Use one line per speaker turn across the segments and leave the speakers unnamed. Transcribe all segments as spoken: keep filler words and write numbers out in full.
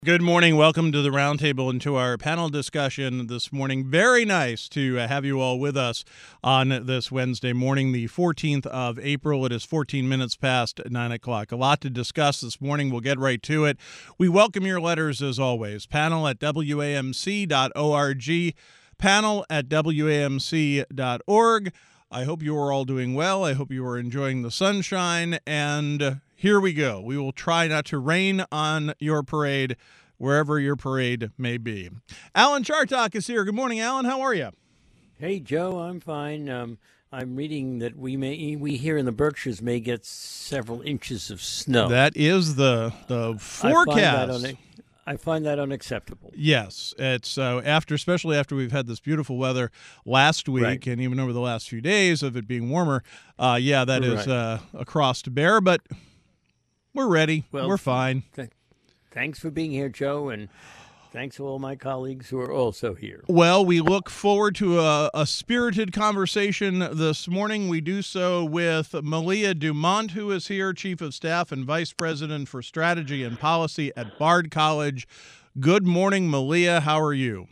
Good morning. Welcome to the Roundtable and to our panel discussion this morning. Very nice to uh, have you all with us on this Wednesday morning, the fourteenth of April. It is fourteen minutes past nine o'clock. A lot to discuss this morning. We'll get right to it. We welcome your letters as always. Panel at W A M C dot org. Panel at W A M C dot org. I hope you are all doing well. I hope you are enjoying the sunshine. And here we go. We will try not to rain on your parade, wherever your parade may be. Alan Chartock is here. Good morning, Alan. How are you?
Hey, Joe. I'm fine. Um, I'm reading that we may we here in the Berkshires may get several inches of snow.
That is the the forecast.
I find that, un- I find that unacceptable.
Yes, it's uh, after, especially after we've had this beautiful weather last week,
right.
and even over the last few days of it being warmer. Uh, yeah, that
right.
is uh, a cross to bear, but we're ready.
Well,
we're fine.
Th- thanks for being here, Joe, and thanks to all my colleagues who are also here.
Well, we look forward to a, a spirited conversation this morning. We do so with Malia Dumont, who is here, Chief of Staff and Vice President for Strategy and Policy at Bard College. Good morning, Malia. How are you?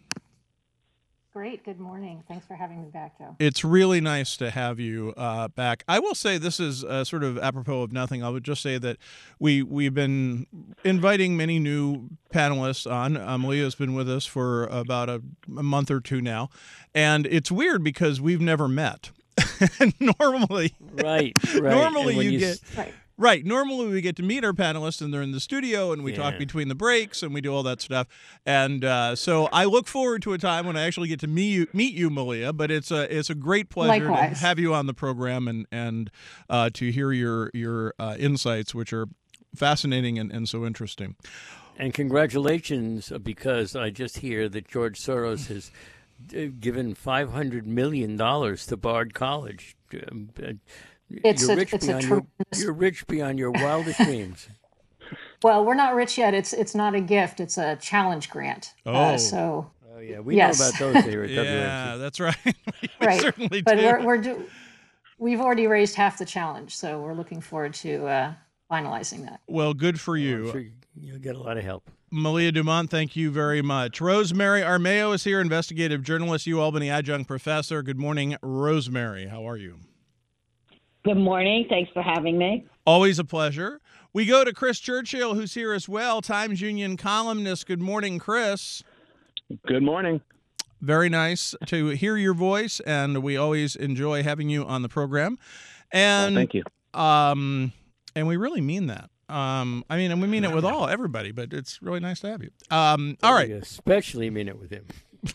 Great. Good morning. Thanks for having me back, Joe.
It's really nice to have you uh, back. I will say this is uh, sort of apropos of nothing. I would just say that we, we've been inviting many new panelists on. Uh, Malia's been with us for about a, a month or two now. And it's weird because we've never met. normally,
right, right.
Normally you,
you
get...
Right.
Right. Normally we get to meet our panelists and they're in the studio and we
yeah.
talk between the breaks and we do all that stuff. And uh, so I look forward to a time when I actually get to meet you, meet you, Malia. But it's a it's a great pleasure
Likewise.
to have you on the program and and uh, to hear your your uh, insights, which are fascinating and, and so interesting.
And congratulations, because I just hear that George Soros has given five hundred million dollars to Bard College. Um,
It's
you're
a,
rich
it's
beyond
a
your,
tremendous...
you're rich beyond your wildest dreams.
Well, we're not rich yet. It's it's not a gift. It's a challenge grant.
Oh.
Uh, so.
Oh yeah, we
yes.
know about those here at W A M C.
Yeah, that's right. we
right.
certainly
but
do.
we're we're do, we've already raised half the challenge, so we're looking forward to uh, finalizing that.
Well, good for
Well,
you.
I'm sure you'll get a lot of help.
Malia Dumont, thank you very much. Rosemary Armao is here, investigative journalist, UAlbany adjunct professor. Good morning, Rosemary. How are you?
Good morning. Thanks for having me.
Always a pleasure. We go to Chris Churchill, who's here as well, Times Union columnist. Good morning, Chris.
Good morning.
Very nice to hear your voice, and we always enjoy having you on the program. And
well, thank you.
Um, and we really mean that. Um, I mean, and we mean it with all everybody, but it's really nice to have you. Um, all right.
We especially mean it with him.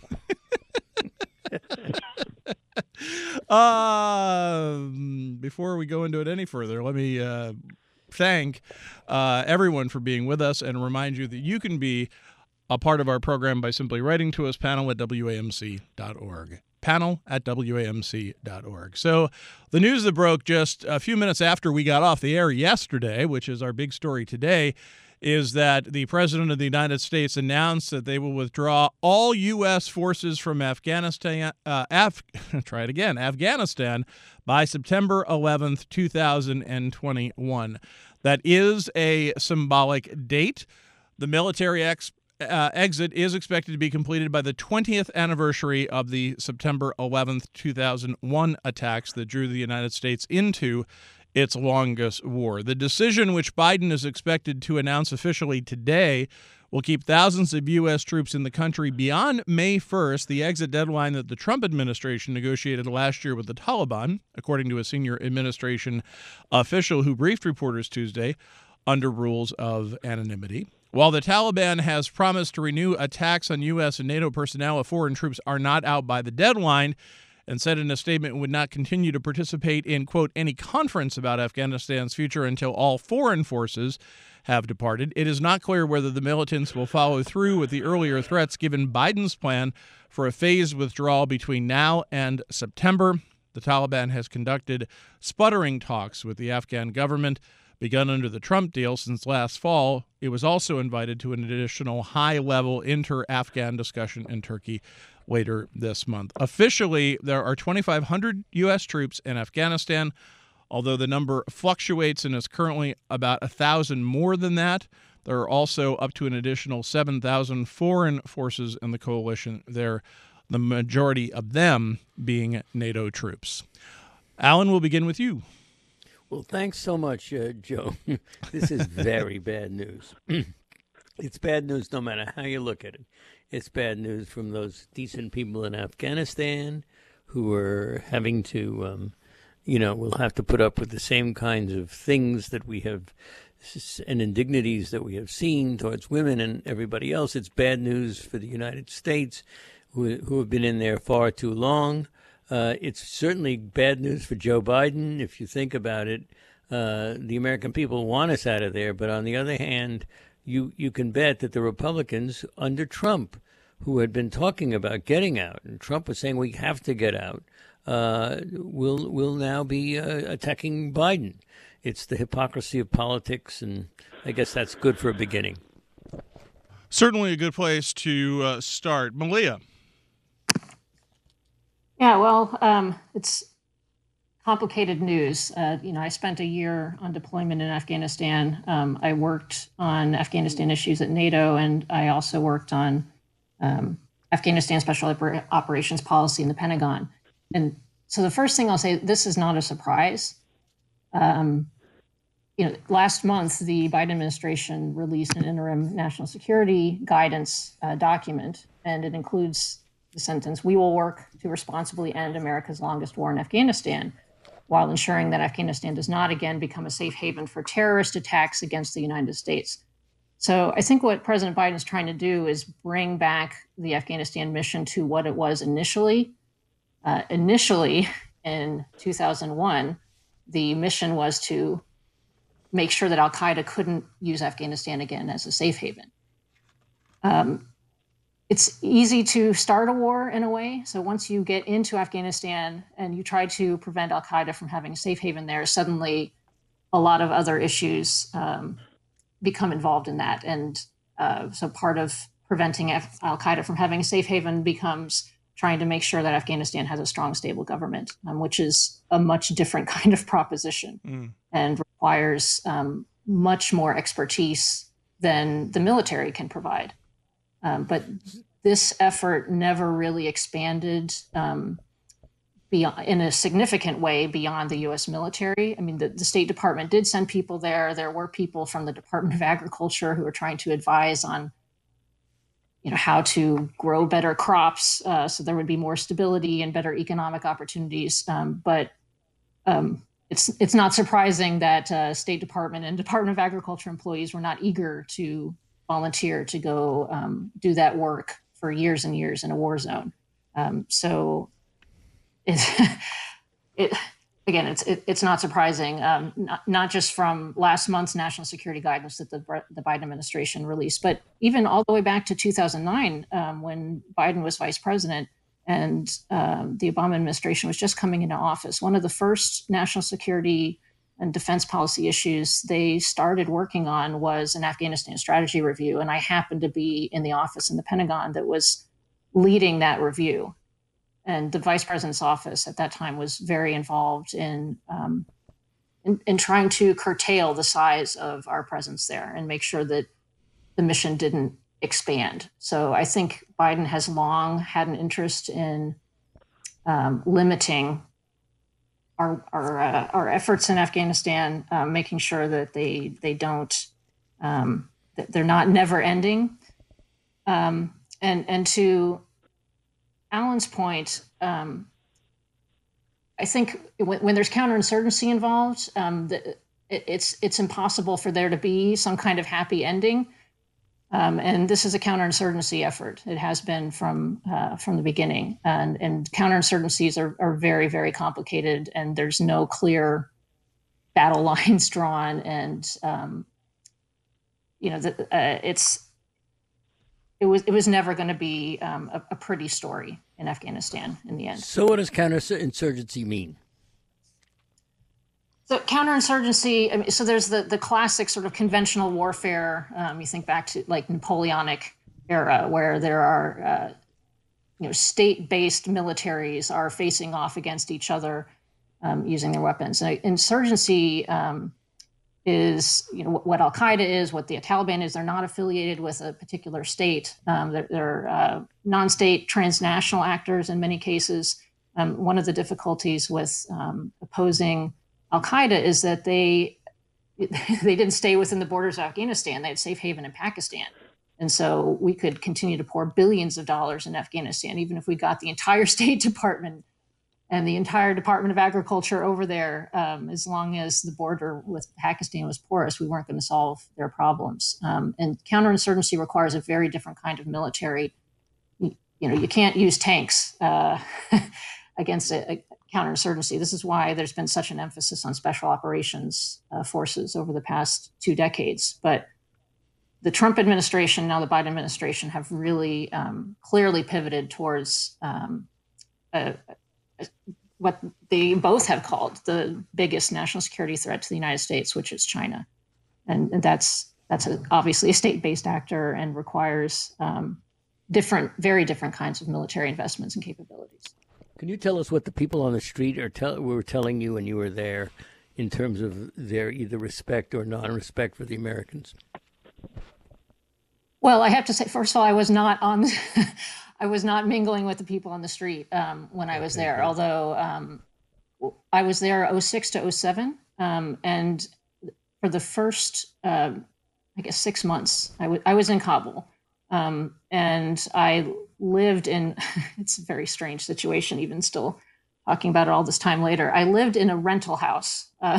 uh, before we go into it any further, let me uh, thank uh, everyone for being with us and remind you that you can be a part of our program by simply writing to us, panel at W A M C dot org. Panel at W A M C dot org. So the news that broke just a few minutes after we got off the air yesterday, which is our big story today, is that the President of the United States announced that they will withdraw all U S forces from Afghanistan, uh, Af- try it again, Afghanistan by September eleventh, two thousand twenty-one. That is a symbolic date. The military ex- uh, exit is expected to be completed by the twentieth anniversary of the September eleventh, two thousand one attacks that drew the United States into its longest war. The decision, which Biden is expected to announce officially today, will keep thousands of U S troops in the country beyond May first, the exit deadline that the Trump administration negotiated last year with the Taliban, according to a senior administration official who briefed reporters Tuesday under rules of anonymity. While the Taliban has promised to renew attacks on U S and NATO personnel if foreign troops are not out by the deadline, and said in a statement would not continue to participate in, quote, any conference about Afghanistan's future until all foreign forces have departed. It is not clear whether the militants will follow through with the earlier threats given Biden's plan for a phased withdrawal between now and September. The Taliban has conducted sputtering talks with the Afghan government, begun under the Trump deal since last fall. It was also invited to an additional high-level inter-Afghan discussion in Turkey later this month. Officially, there are twenty-five hundred U S troops in Afghanistan, although the number fluctuates and is currently about one thousand more than that. There are also up to an additional seven thousand foreign forces in the coalition there, the majority of them being NATO troops. Alan, we'll begin with you.
Well, thanks so much, uh, Joe. This is very bad news. It's bad news no matter how you look at it. It's bad news from those decent people in Afghanistan who are having to, um, you know, will have to put up with the same kinds of things that we have and indignities that we have seen towards women and everybody else. It's bad news for the United States, who, who have been in there far too long. Uh, it's certainly bad news for Joe Biden. If you think about it, uh, the American people want us out of there. But on the other hand, you, you can bet that the Republicans under Trump, who had been talking about getting out, and Trump was saying we have to get out, uh, will will now be uh, attacking Biden. It's the hypocrisy of politics, and I guess that's good for a beginning.
Certainly a good place to uh, start. Malia.
Yeah, well, um, it's complicated news. Uh, you know, I spent a year on deployment in Afghanistan. Um, I worked on Afghanistan issues at NATO, and I also worked on um, Afghanistan Special Oper- Operations Policy in the Pentagon. And so the first thing I'll say, this is not a surprise. Um, you know, last month, the Biden administration released an interim national security guidance uh, document, and it includes the sentence, "We will work to responsibly end America's longest war in Afghanistan while ensuring that Afghanistan does not again become a safe haven for terrorist attacks against the United States." So I think what President Biden is trying to do is bring back the Afghanistan mission to what it was initially. Uh, initially, in two thousand one, the mission was to make sure that al-Qaeda couldn't use Afghanistan again as a safe haven. Um, It's easy to start a war in a way. So once you get into Afghanistan and you try to prevent al-Qaeda from having a safe haven there, suddenly a lot of other issues um, become involved in that. And uh, so part of preventing Af- al-Qaeda from having a safe haven becomes trying to make sure that Afghanistan has a strong, stable government, um, which is a much different kind of proposition mm. and requires um, much more expertise than the military can provide. Um, but this effort never really expanded um, beyond, in a significant way beyond the U S military. I mean, the, the State Department did send people there. There were people from the Department of Agriculture who were trying to advise on, you know, how to grow better crops uh, so there would be more stability and better economic opportunities. Um, but um, it's it's not surprising that uh, State Department and Department of Agriculture employees were not eager to volunteer to go um, do that work for years and years in a war zone. Um, so it, it again, it's it, it's not surprising, um, not, not just from last month's national security guidance that the, the Biden administration released, but even all the way back to two thousand nine um, when Biden was vice president and um, the Obama administration was just coming into office. One of the first national security and defense policy issues they started working on was an Afghanistan strategy review. And I happened to be in the office in the Pentagon that was leading that review. And the vice president's office at that time was very involved in, um, in, in trying to curtail the size of our presence there and make sure that the mission didn't expand. So I think Biden has long had an interest in um, limiting our our, uh, our efforts in Afghanistan, uh, making sure that they they don't um, that they're not never ending. Um, and and to Alan's point, um, I think when, when there's counterinsurgency involved, um, the, it, it's it's impossible for there to be some kind of happy ending. Um, and this is a counterinsurgency effort. It has been from uh, from the beginning. And, and counterinsurgencies are, are very, very complicated, and there's no clear battle lines drawn. And um, you know, the, uh, it's it was it was never going to be um, a, a pretty story in Afghanistan in the end.
So, what does counterinsurgency mean?
So counterinsurgency, I mean, so there's the, the classic sort of conventional warfare. Um, you think back to like Napoleonic era, where there are, uh, you know, state-based militaries are facing off against each other um, using their weapons. And insurgency um, is, you know, what Al Qaeda is, what the Taliban is. They're not affiliated with a particular state. Um, they're they're uh, non-state transnational actors in many cases. Um, one of the difficulties with um, opposing Al Qaeda is that they they didn't stay within the borders of Afghanistan. They had safe haven in Pakistan. And so we could continue to pour billions of dollars in Afghanistan, even if we got the entire State Department and the entire Department of Agriculture over there. Um, as long as the border with Pakistan was porous, we weren't going to solve their problems. Um, and counterinsurgency requires a very different kind of military. You, you know, you can't use tanks uh, against a, a counterinsurgency. This is why there's been such an emphasis on special operations uh, forces over the past two decades. But the Trump administration, now the Biden administration, have really um, clearly pivoted towards um, a, a, what they both have called the biggest national security threat to the United States, which is China. And, and that's that's a, obviously a state-based actor and requires um, different, very different kinds of military investments and capabilities.
Can you tell us what the people on the street are tell, were telling you when you were there in terms of their either respect or non-respect for the Americans?
Well, I have to say, first of all, I was not on, I was not mingling with the people on the street um, when I was okay, there. Good. Although um, I was there oh six to oh seven, um, and for the first, uh, I guess, six months, I, w- I was in Kabul, um, and I lived in. It's a very strange situation, even still talking about it all this time later. I lived in a rental house. Uh,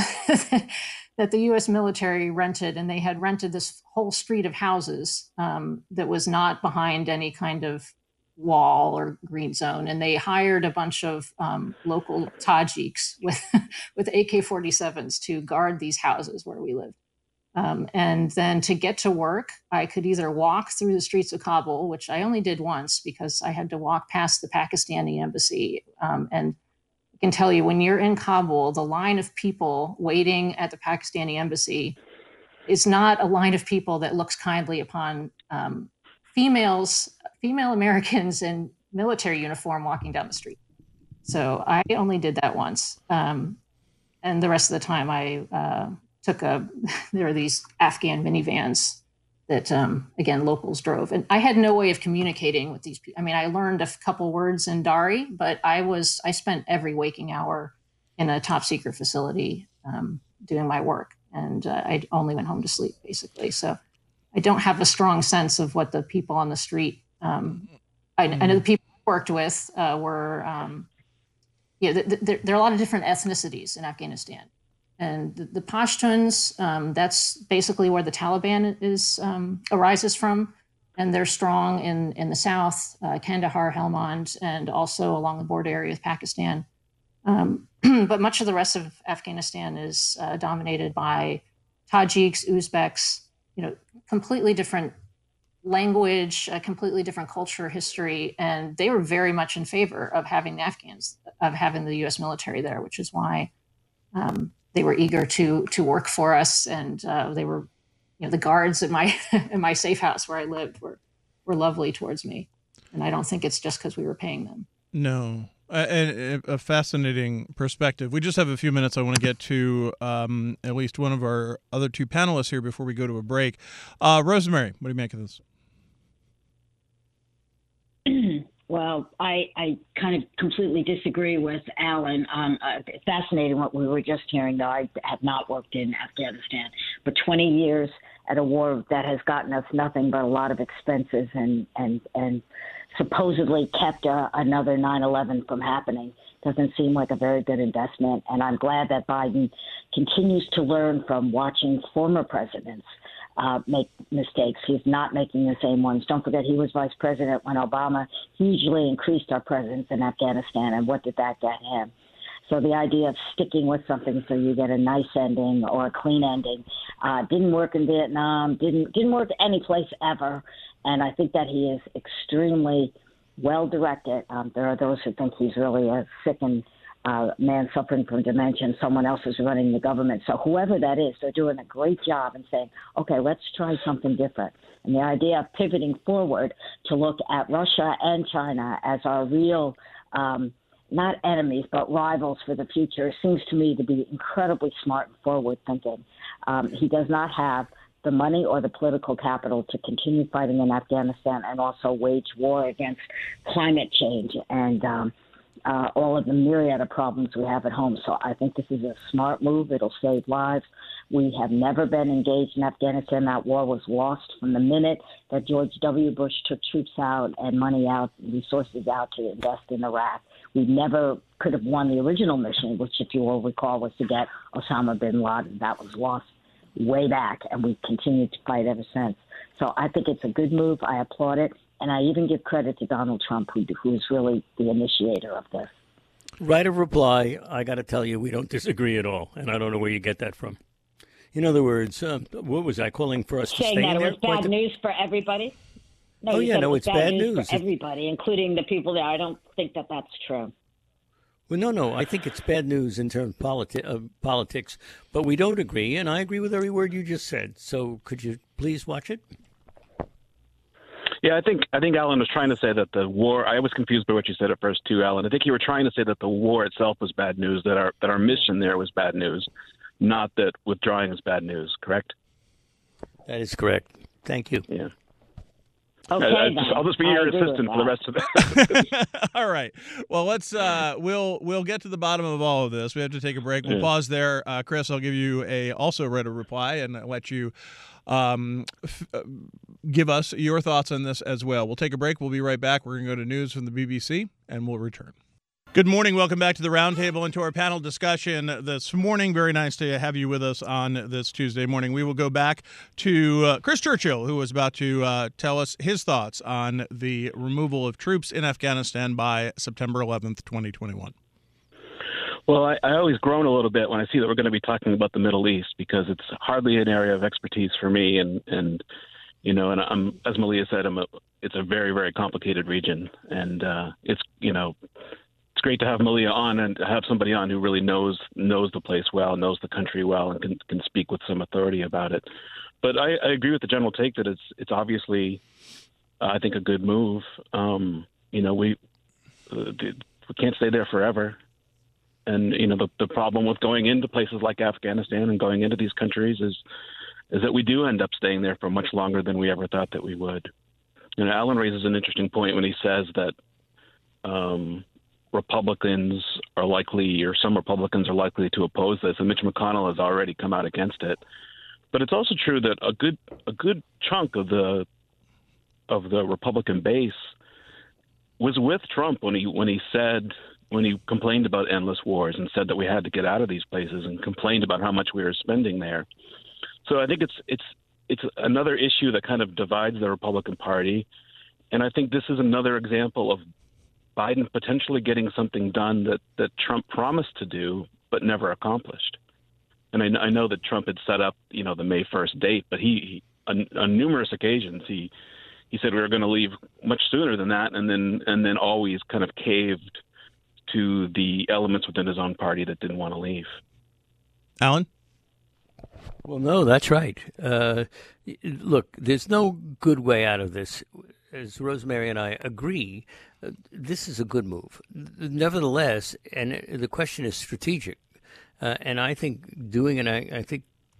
that the U S military rented, and they had rented this whole street of houses um, that was not behind any kind of wall or green zone. And they hired a bunch of um, local Tajiks with, with A K forty-sevens to guard these houses where we lived. Um, and then to get to work, I could either walk through the streets of Kabul, which I only did once because I had to walk past the Pakistani embassy. Um, and I can tell you, when you're in Kabul, the line of people waiting at the Pakistani embassy is not a line of people that looks kindly upon um, females, female Americans in military uniform walking down the street. So I only did that once. Um, and the rest of the time I uh, took a, there are these Afghan minivans that, um, again, locals drove. And I had no way of communicating with these people. I mean, I learned a couple words in Dari, but I was, I spent every waking hour in a top secret facility um, doing my work. And uh, I only went home to sleep, basically. So I don't have a strong sense of what the people on the street, um, I, mm-hmm. I know the people I worked with uh, were, um, yeah, th- th- there, there are a lot of different ethnicities in Afghanistan. And the, the Pashtuns, um, that's basically where the Taliban is um, arises from. And they're strong in, in the south, uh, Kandahar, Helmand, and also along the border area with Pakistan. Um, but much of the rest of Afghanistan is uh, dominated by Tajiks, Uzbeks, you know, completely different language, a completely different culture, history. And they were very much in favor of having the Afghans, of having the U S military there, which is why um, they were eager to to work for us, and uh, they were, you know, the guards at my in my safe house where I lived were were lovely towards me, and I don't think it's just because we were paying them.
No, a, a fascinating perspective. We just have a few minutes. I want to get to um, at least one of our other two panelists here before we go to a break. Uh, Rosemary, what do you make of this?
Well, I, I kind of completely disagree with Alan. Um, uh, fascinating what we were just hearing, though. I have not worked in Afghanistan, but twenty years at a war that has gotten us nothing but a lot of expenses and, and, and supposedly kept uh, another nine eleven from happening doesn't seem like a very good investment. And I'm glad that Biden continues to learn from watching former presidents Uh, make mistakes. He's not making the same ones. Don't forget, he was vice president when Obama hugely increased our presence in Afghanistan, and what did that get him? So the idea of sticking with something so you get a nice ending or a clean ending uh, didn't work in Vietnam, didn't didn't work any place ever, and I think that he is extremely well directed. Um, there are those who think he's really a sickened Uh, man suffering from dementia, and someone else is running the government. So whoever that is, they're doing a great job and saying, okay, let's try something different. And the idea of pivoting forward to look at Russia and China as our real, um, not enemies, but rivals for the future, seems to me to be incredibly smart and forward thinking. Um, he does not have the money or the political capital to continue fighting in Afghanistan and also wage war against climate change and um, uh, all of the myriad of problems we have at home. So I think this is a smart move. It'll save lives. We have never been engaged in Afghanistan. That war was lost from the minute that George W. Bush took troops out and money out, resources out to invest in Iraq. We never could have won the original mission, which, if you will recall, was to get Osama bin Laden. That was lost way back, and we've continued to fight ever since. So I think it's a good move. I applaud it. And I even give credit to Donald Trump, who who is really the initiator of this.
Right of reply, I got to tell you, we don't disagree at all. And I don't know where you get that from. In other words, um, what was I calling for us to
Saying
stay
that
in
it
there?
was bad
Quite
news for everybody? No,
Oh,
you
yeah,
said
no,
it was
it's bad news.
for everybody, including the people there. I don't think that that's true.
Well, no, no. I think it's bad news in terms of politi- uh, politics, but we don't agree, and I agree with every word you just said. So could you please watch it?
Yeah, I think I think Alan was trying to say that the war. I was confused by what you said at first too, Alan. I think you were trying to say that the war itself was bad news, that our that our mission there was bad news, not that withdrawing is bad news. Correct?
That is correct. Thank you.
Yeah.
Okay,
I, I
then.
just, I'll just be
I
your
agree with
assistant for
that.
the rest of it.
All right. Well, let's uh, we'll we'll get to the bottom of all of this. We have to take a break. We'll
Yeah.
pause there. Uh, Chris, I'll give you a also read a reply and let you um, f- uh, give us your thoughts on this as well. We'll take a break. We'll be right back. We're going to go to news from the B B C, and we'll return. Good morning. Welcome back to the Roundtable and to our panel discussion this morning. Very nice to have you with us on this Tuesday morning. We will go back to uh, Chris Churchill, who was about to uh, tell us his thoughts on the removal of troops in Afghanistan by September eleventh, twenty twenty-one.
Well, I, I always groan a little bit when I see that we're going to be talking about the Middle East because it's hardly an area of expertise for me, and and you know, and I'm as Malia said, I'm a, it's a very very complicated region, and uh, it's you know. It's great to have Malia on and to have somebody on who really knows knows the place well, knows the country well, and can can speak with some authority about it. But I, I agree with the general take that it's it's obviously, uh, I think, a good move. Um, you know, we uh, we can't stay there forever, and you know the the problem with going into places like Afghanistan and going into these countries is is that we do end up staying there for much longer than we ever thought that we would. You know, Alan raises an interesting point when he says that. Um, Republicans are likely, or some Republicans are likely to oppose this, and Mitch McConnell has already come out against it. But it's also true that a good a good chunk of the of the Republican base was with Trump when he when he said when he complained about endless wars and said that we had to get out of these places and complained about how much we were spending there. So I think it's it's it's another issue that kind of divides the Republican Party, and I think this is another example of Biden potentially getting something done that, that Trump promised to do but never accomplished. And I, I know that Trump had set up, you know, the May first date, but he, he on, on numerous occasions he he said we were going to leave much sooner than that, and then and then always kind of caved to the elements within his own party that didn't want to leave.
Alan?
Well, no, that's right. Uh, look, there's no good way out of this. As Rosemary and I agree, uh, this is a good move. Nevertheless, and the question is strategic. Uh, and I think doing, and I, I think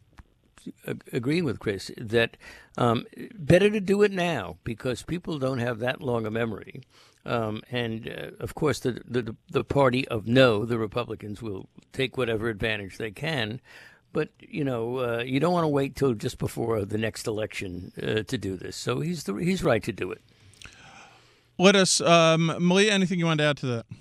uh, agreeing with Chris, that um, better to do it now because people don't have that long a memory. Um, and, uh, of course, the, the the party of no, the Republicans, will take whatever advantage they can. But, you know, uh, you don't want to wait till just before the next election uh, to do this. So he's the, he's right to do it.
Let us, um, Malia, anything you wanted to add to that?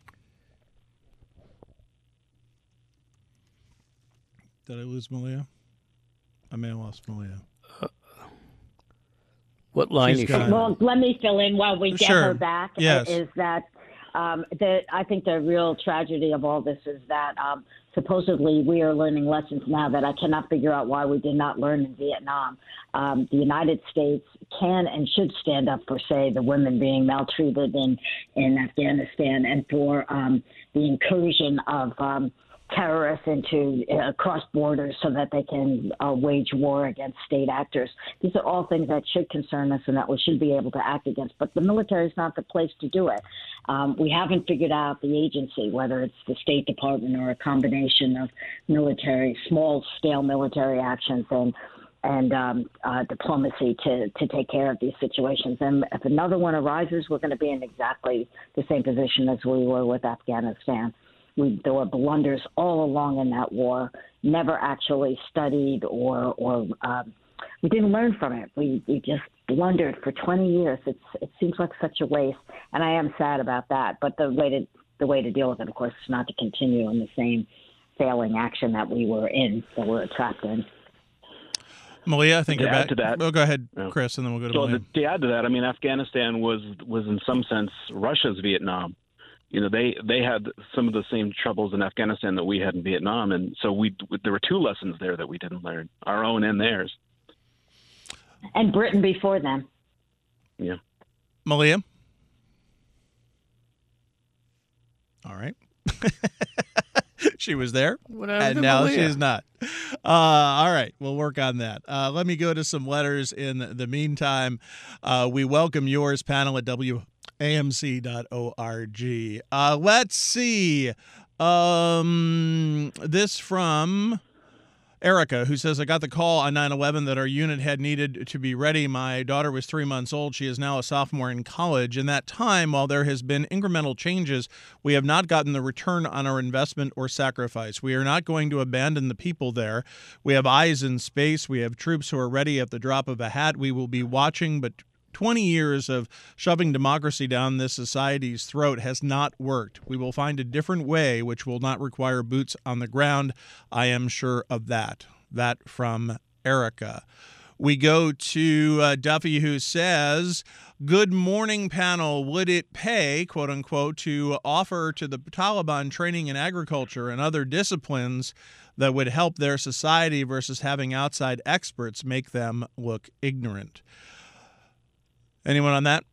Did I lose Malia? I may have lost Malia.
Uh, what line
She's
is she
gone.
on?
Well, let me fill in while we get
Sure.
her back.
Yes.
Is that um, the, I think the real tragedy of all this is that um, supposedly we are learning lessons now that I cannot figure out why we did not learn in Vietnam. Um, the United States can and should stand up for, say, the women being maltreated in, in Afghanistan and for um, the incursion of um, terrorists into uh, cross borders so that they can uh, wage war against state actors. These are all things that should concern us and that we should be able to act against. But the military is not the place to do it. Um, we haven't figured out the agency, whether it's the State Department or a combination of military, small-scale military actions and and um, uh, diplomacy to, to take care of these situations. And if another one arises, we're going to be in exactly the same position as we were with Afghanistan. We, there were blunders all along in that war, never actually studied or, or um, we didn't learn from it. We, we just blundered for twenty years. It's, it seems like such a waste, and I am sad about that. But the way to, the way to deal with it, of course, is not to continue in the same failing action that we were in, that we were trapped in.
Malia, I think
to
you're
add
back.
to that,
oh, go ahead,
yeah.
Chris, and then we'll go to
so
Malia.
the, to add to that, I mean, Afghanistan was was in some sense Russia's Vietnam. You know, they they had some of the same troubles in Afghanistan that we had in Vietnam, and so we there were two lessons there that we didn't learn, our own and theirs.
And Britain before them.
Yeah.
Malia? All right. She was there, and now
Malia?
she is not. Uh, all right, we'll work on that. Uh, let me go to some letters in the meantime. Uh, we welcome yours, panel at W A M C dot org. Uh, let's see. Um, this from Erica, who says, I got the call on nine eleven that our unit had needed to be ready. My daughter was three months old. She is now a sophomore in college. In that time, while there has been incremental changes, we have not gotten the return on our investment or sacrifice. We are not going to abandon the people there. We have eyes in space. We have troops who are ready at the drop of a hat. We will be watching, but twenty years of shoving democracy down this society's throat has not worked. We will find a different way, which will not require boots on the ground. I am sure of that. That from Erica. We go to uh, Duffy, who says, good morning, panel. Would it pay, quote unquote, to offer to the Taliban training in agriculture and other disciplines that would help their society versus having outside experts make them look ignorant? Anyone on that?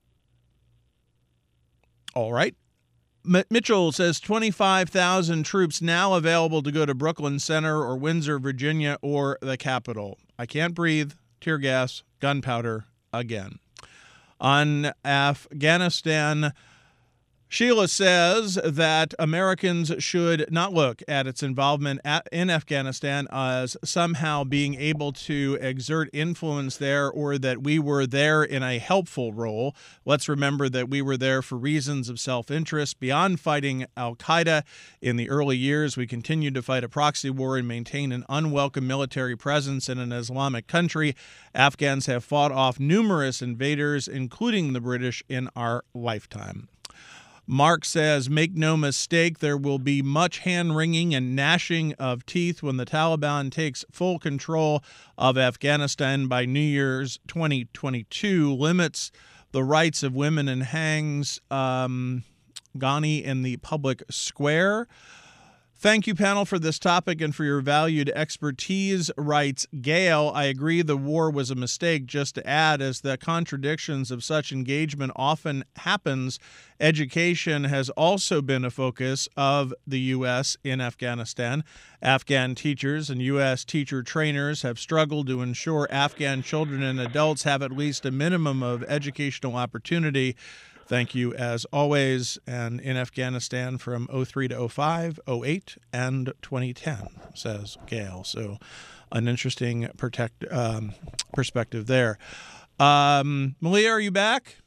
All right. M- Mitchell says twenty-five thousand troops now available to go to Brooklyn Center or Windsor, Virginia, or the Capitol. I can't breathe. Tear gas, gunpowder again. On Afghanistan, Sheila says that Americans should not look at its involvement at, in Afghanistan as somehow being able to exert influence there or that we were there in a helpful role. Let's remember that we were there for reasons of self-interest. Beyond fighting al-Qaeda in the early years, we continued to fight a proxy war and maintain an unwelcome military presence in an Islamic country. Afghans have fought off numerous invaders, including the British, in our lifetime. Mark says, make no mistake, there will be much hand-wringing and gnashing of teeth when the Taliban takes full control of Afghanistan by New Year's twenty twenty-two, limits the rights of women and hangs um, Ghani in the public square. Thank you, panel, for this topic and for your valued expertise, writes Gail. I agree the war was a mistake. Just to add, as the contradictions of such engagement often happens, education has also been a focus of the U S in Afghanistan. Afghan teachers and U S teacher trainers have struggled to ensure Afghan children and adults have at least a minimum of educational opportunity. Thank you, as always, and in Afghanistan from oh three to oh five, oh eight, and twenty ten, says Gail. So an interesting protect, um, perspective there. Um, Malia, are you back?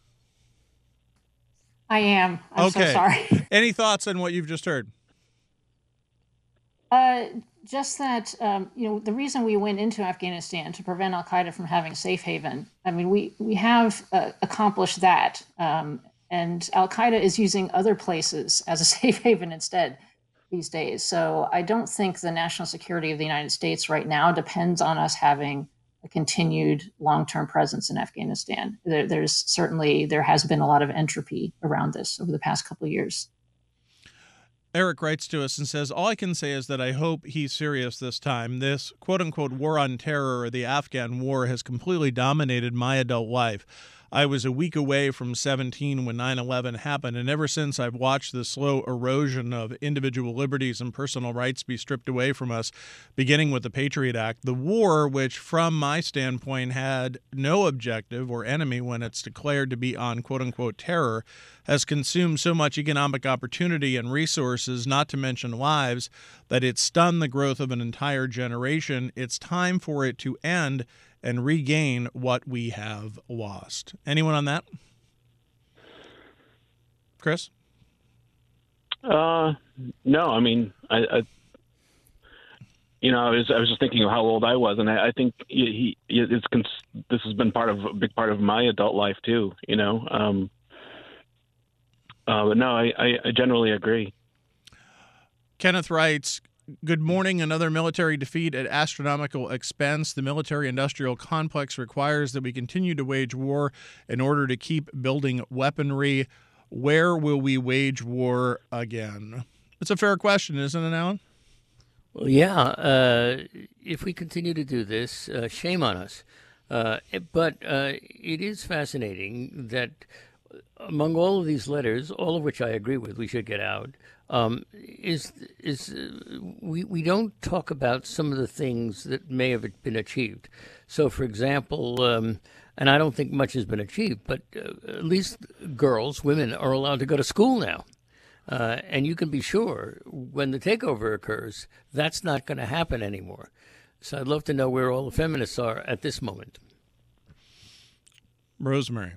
I am. I'm
okay.
so sorry.
Any thoughts on what you've just heard?
Uh, just that, um, you know, the reason we went into Afghanistan to prevent al-Qaeda from having a safe haven, I mean, we, we have uh, accomplished that. Um, and al-Qaeda is using other places as a safe haven instead these days. So I don't think the national security of the United States right now depends on us having a continued long-term presence in Afghanistan. There, there's certainly, there has been a lot of entropy around this over the past couple of years.
Eric writes to us and says, all I can say is that I hope he's serious this time. This quote-unquote war on terror or the Afghan war has completely dominated my adult life. I was a week away from seventeen when nine eleven happened, and ever since I've watched the slow erosion of individual liberties and personal rights be stripped away from us, beginning with the Patriot Act. The war, which from my standpoint had no objective or enemy when it's declared to be on quote-unquote terror, has consumed so much economic opportunity and resources, not to mention lives, that it's stunned the growth of an entire generation. It's time for it to end and regain what we have lost. Anyone on that? Chris?
Uh, no, I mean, I, I you know, I was I was just thinking of how old I was, and I, I think he, he it's this has been part of a big part of my adult life too. You know, um, uh, but no, I, I, I generally agree.
Kenneth writes, good morning. Another military defeat at astronomical expense. The military-industrial complex requires that we continue to wage war in order to keep building weaponry. Where will we wage war again? It's a fair question, isn't it, Alan?
Well, yeah. Uh, if we continue to do this, uh, shame on us. Uh, but uh, it is fascinating that among all of these letters, all of which I agree with, we should get out, um, is is uh, we we don't talk about some of the things that may have been achieved. So, for example, um, and I don't think much has been achieved, but uh, at least girls, women, are allowed to go to school now. Uh, and you can be sure when the takeover occurs, that's not going to happen anymore. So I'd love to know where all the feminists are at this moment.
Rosemary.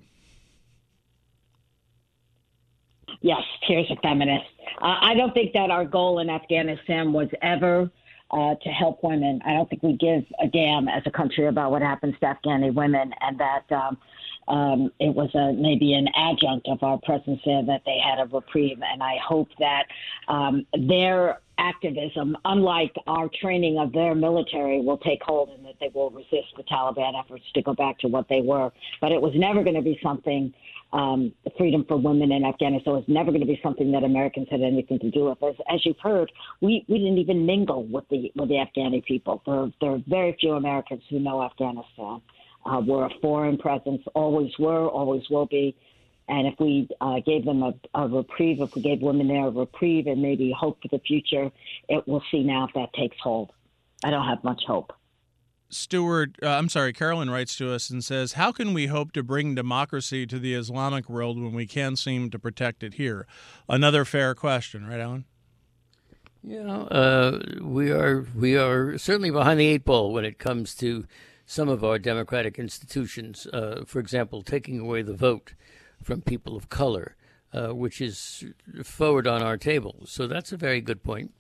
Yes, here's a feminist. Uh, I don't think that our goal in Afghanistan was ever uh, to help women. I don't think we give a damn as a country about what happens to Afghani women, and that um, um, it was a, maybe an adjunct of our presence there, that they had a reprieve. And I hope that um, their activism, unlike our training of their military, will take hold, and that they will resist the Taliban efforts to go back to what they were. But it was never going to be something Um, the freedom for women in Afghanistan was never going to be something that Americans had anything to do with. As, as you've heard, we, we didn't even mingle with the with the Afghani people. There, there are very few Americans who know Afghanistan. Uh, we're a foreign presence, always were, always will be. And if we uh, gave them a, a reprieve, if we gave women there a reprieve and maybe hope for the future, it we'll see now if that takes hold. I don't have much hope.
Stuart, uh, I'm sorry, Carolyn writes to us and says, how can we hope to bring democracy to the Islamic world when we can't seem to protect it here? Another fair question, right, Alan?
Yeah, uh, we are we are certainly behind the eight ball when it comes to some of our democratic institutions. Uh, for example, taking away the vote from people of color, uh, which is forward on our table. So that's a very good point.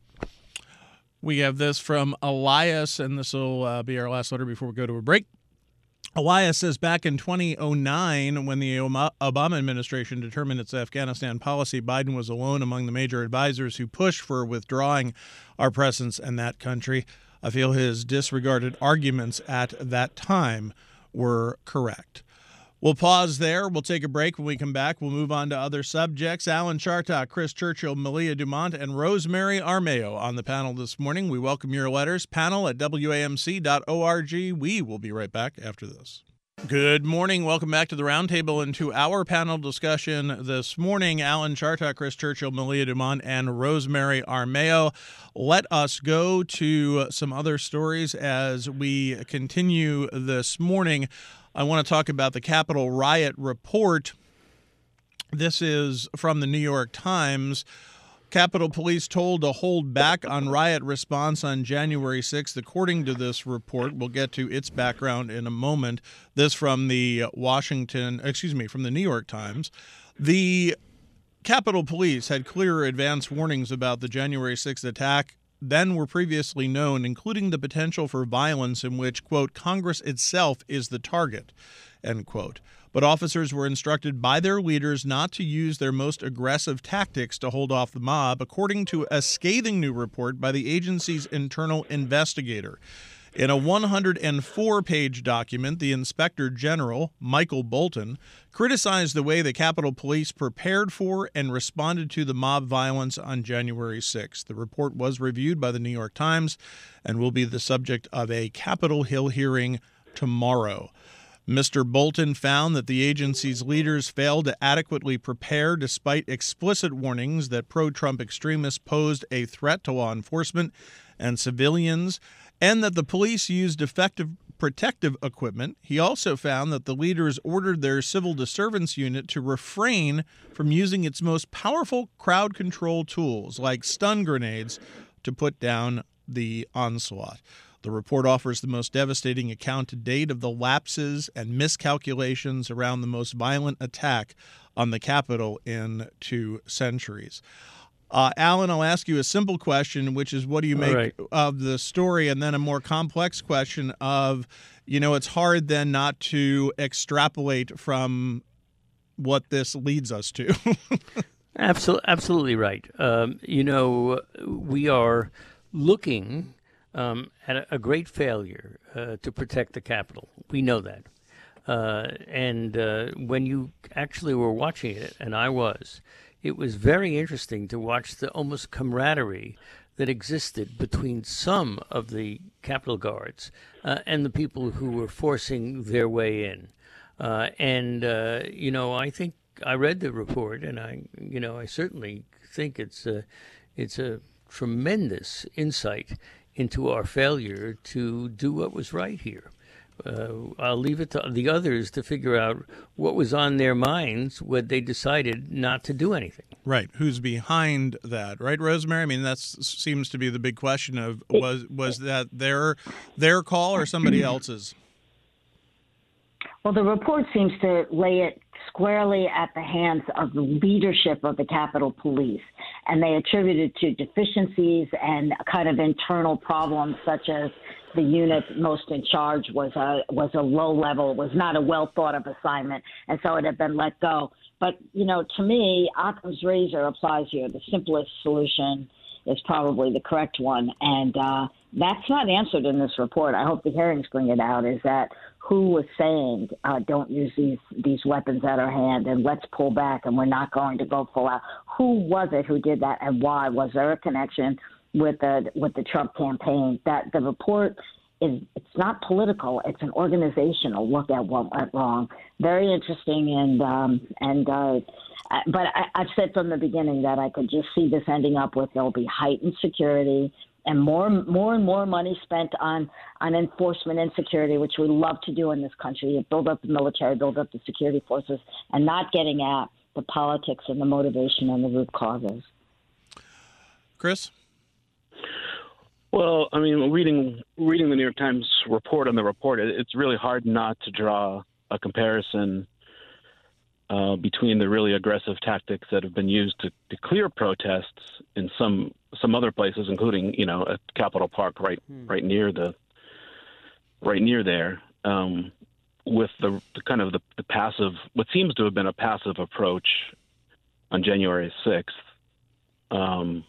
We have this from Elias, and this will uh, be our last letter before we go to a break. Elias says, back in two thousand nine, when the Obama administration determined its Afghanistan policy, Biden was alone among the major advisors who pushed for withdrawing our presence in that country. I feel his disregarded arguments at that time were correct. We'll pause there. We'll take a break. When we come back, we'll move on to other subjects. Alan Chartock, Chris Churchill, Malia Dumont, and Rosemary Armao on the panel this morning. We welcome your letters. Panel at W A M C dot org. We will be right back after this. Good morning. Welcome back to the Roundtable and to our panel discussion this morning. Alan Chartock, Chris Churchill, Malia Dumont, and Rosemary Armao. Let us go to some other stories as we continue this morning. I want to talk about the Capitol riot report. This is from the New York Times. Capitol Police told to hold back on riot response on January sixth. According to this report, we'll get to its background in a moment. This from the Washington, excuse me, from the New York Times. The Capitol Police had clear advance warnings about the January sixth attack than were previously known, including the potential for violence in which, quote, Congress itself is the target, end quote. But officers were instructed by their leaders not to use their most aggressive tactics to hold off the mob, according to a scathing new report by the agency's internal investigator. In a one hundred four page document, the Inspector General, Michael Bolton, criticized the way the Capitol Police prepared for and responded to the mob violence on January sixth. The report was reviewed by the New York Times and will be the subject of a Capitol Hill hearing tomorrow. Mister Bolton found that the agency's leaders failed to adequately prepare despite explicit warnings that pro-Trump extremists posed a threat to law enforcement and civilians, and that the police used effective protective equipment. He also found that the leaders ordered their civil disturbance unit to refrain from using its most powerful crowd control tools, like stun grenades, to put down the onslaught. The report offers the most devastating account to date of the lapses and miscalculations around the most violent attack on the Capitol in two centuries. Uh, Alan, I'll ask you a simple question, which is what do you make
right.
of the story, and then a more complex question of, you know, it's hard then not to extrapolate from what this leads us to.
Absolutely, absolutely right. Um, you know, we are looking um, at a, a great failure uh, to protect the Capitol. We know that. Uh, and uh, when you actually were watching it, and I was, it was very interesting to watch the almost camaraderie that existed between some of the Capitol Guards uh, and the people who were forcing their way in. Uh, and, uh, you know, I think I read the report, and I, you know, I certainly think it's a, it's a tremendous insight into our failure to do what was right here. Uh, I'll leave it to the others to figure out what was on their minds when they decided not to do anything.
Right. Who's behind that? Right, Rosemary? I mean, that seems to be the big question of was was that their their call or somebody else's?
Well, the report seems to lay it squarely at the hands of the leadership of the Capitol Police, and they attribute it to deficiencies and kind of internal problems, such as the unit most in charge was a was a low level, was not a well thought of assignment, and so it had been let go. But you know, to me, Occam's razor applies here. The simplest solution is probably the correct one, and uh, that's not answered in this report. I hope the hearings bring it out. Is that who was saying uh, don't use these these weapons at our hand and let's pull back and we're not going to go full out? Who was it who did that and why? Was there a connection with the with the Trump campaign? That the report is it's not political; it's an organizational look at what went wrong. Very interesting, and um, and uh, but I, I've said from the beginning that I could just see this ending up with there'll be heightened security and more more and more money spent on on enforcement and security, which we love to do in this country. Build up the military, build up the security forces, and not getting at the politics and the motivation and the root causes.
Chris?
Well, I mean, reading reading the New York Times report on the report, it, it's really hard not to draw a comparison uh, between the really aggressive tactics that have been used to, to clear protests in some some other places, including, you know, at Capitol Park, right hmm. right near the right near there, um, with the, the kind of the, the passive, what seems to have been a passive approach on January sixth. Um,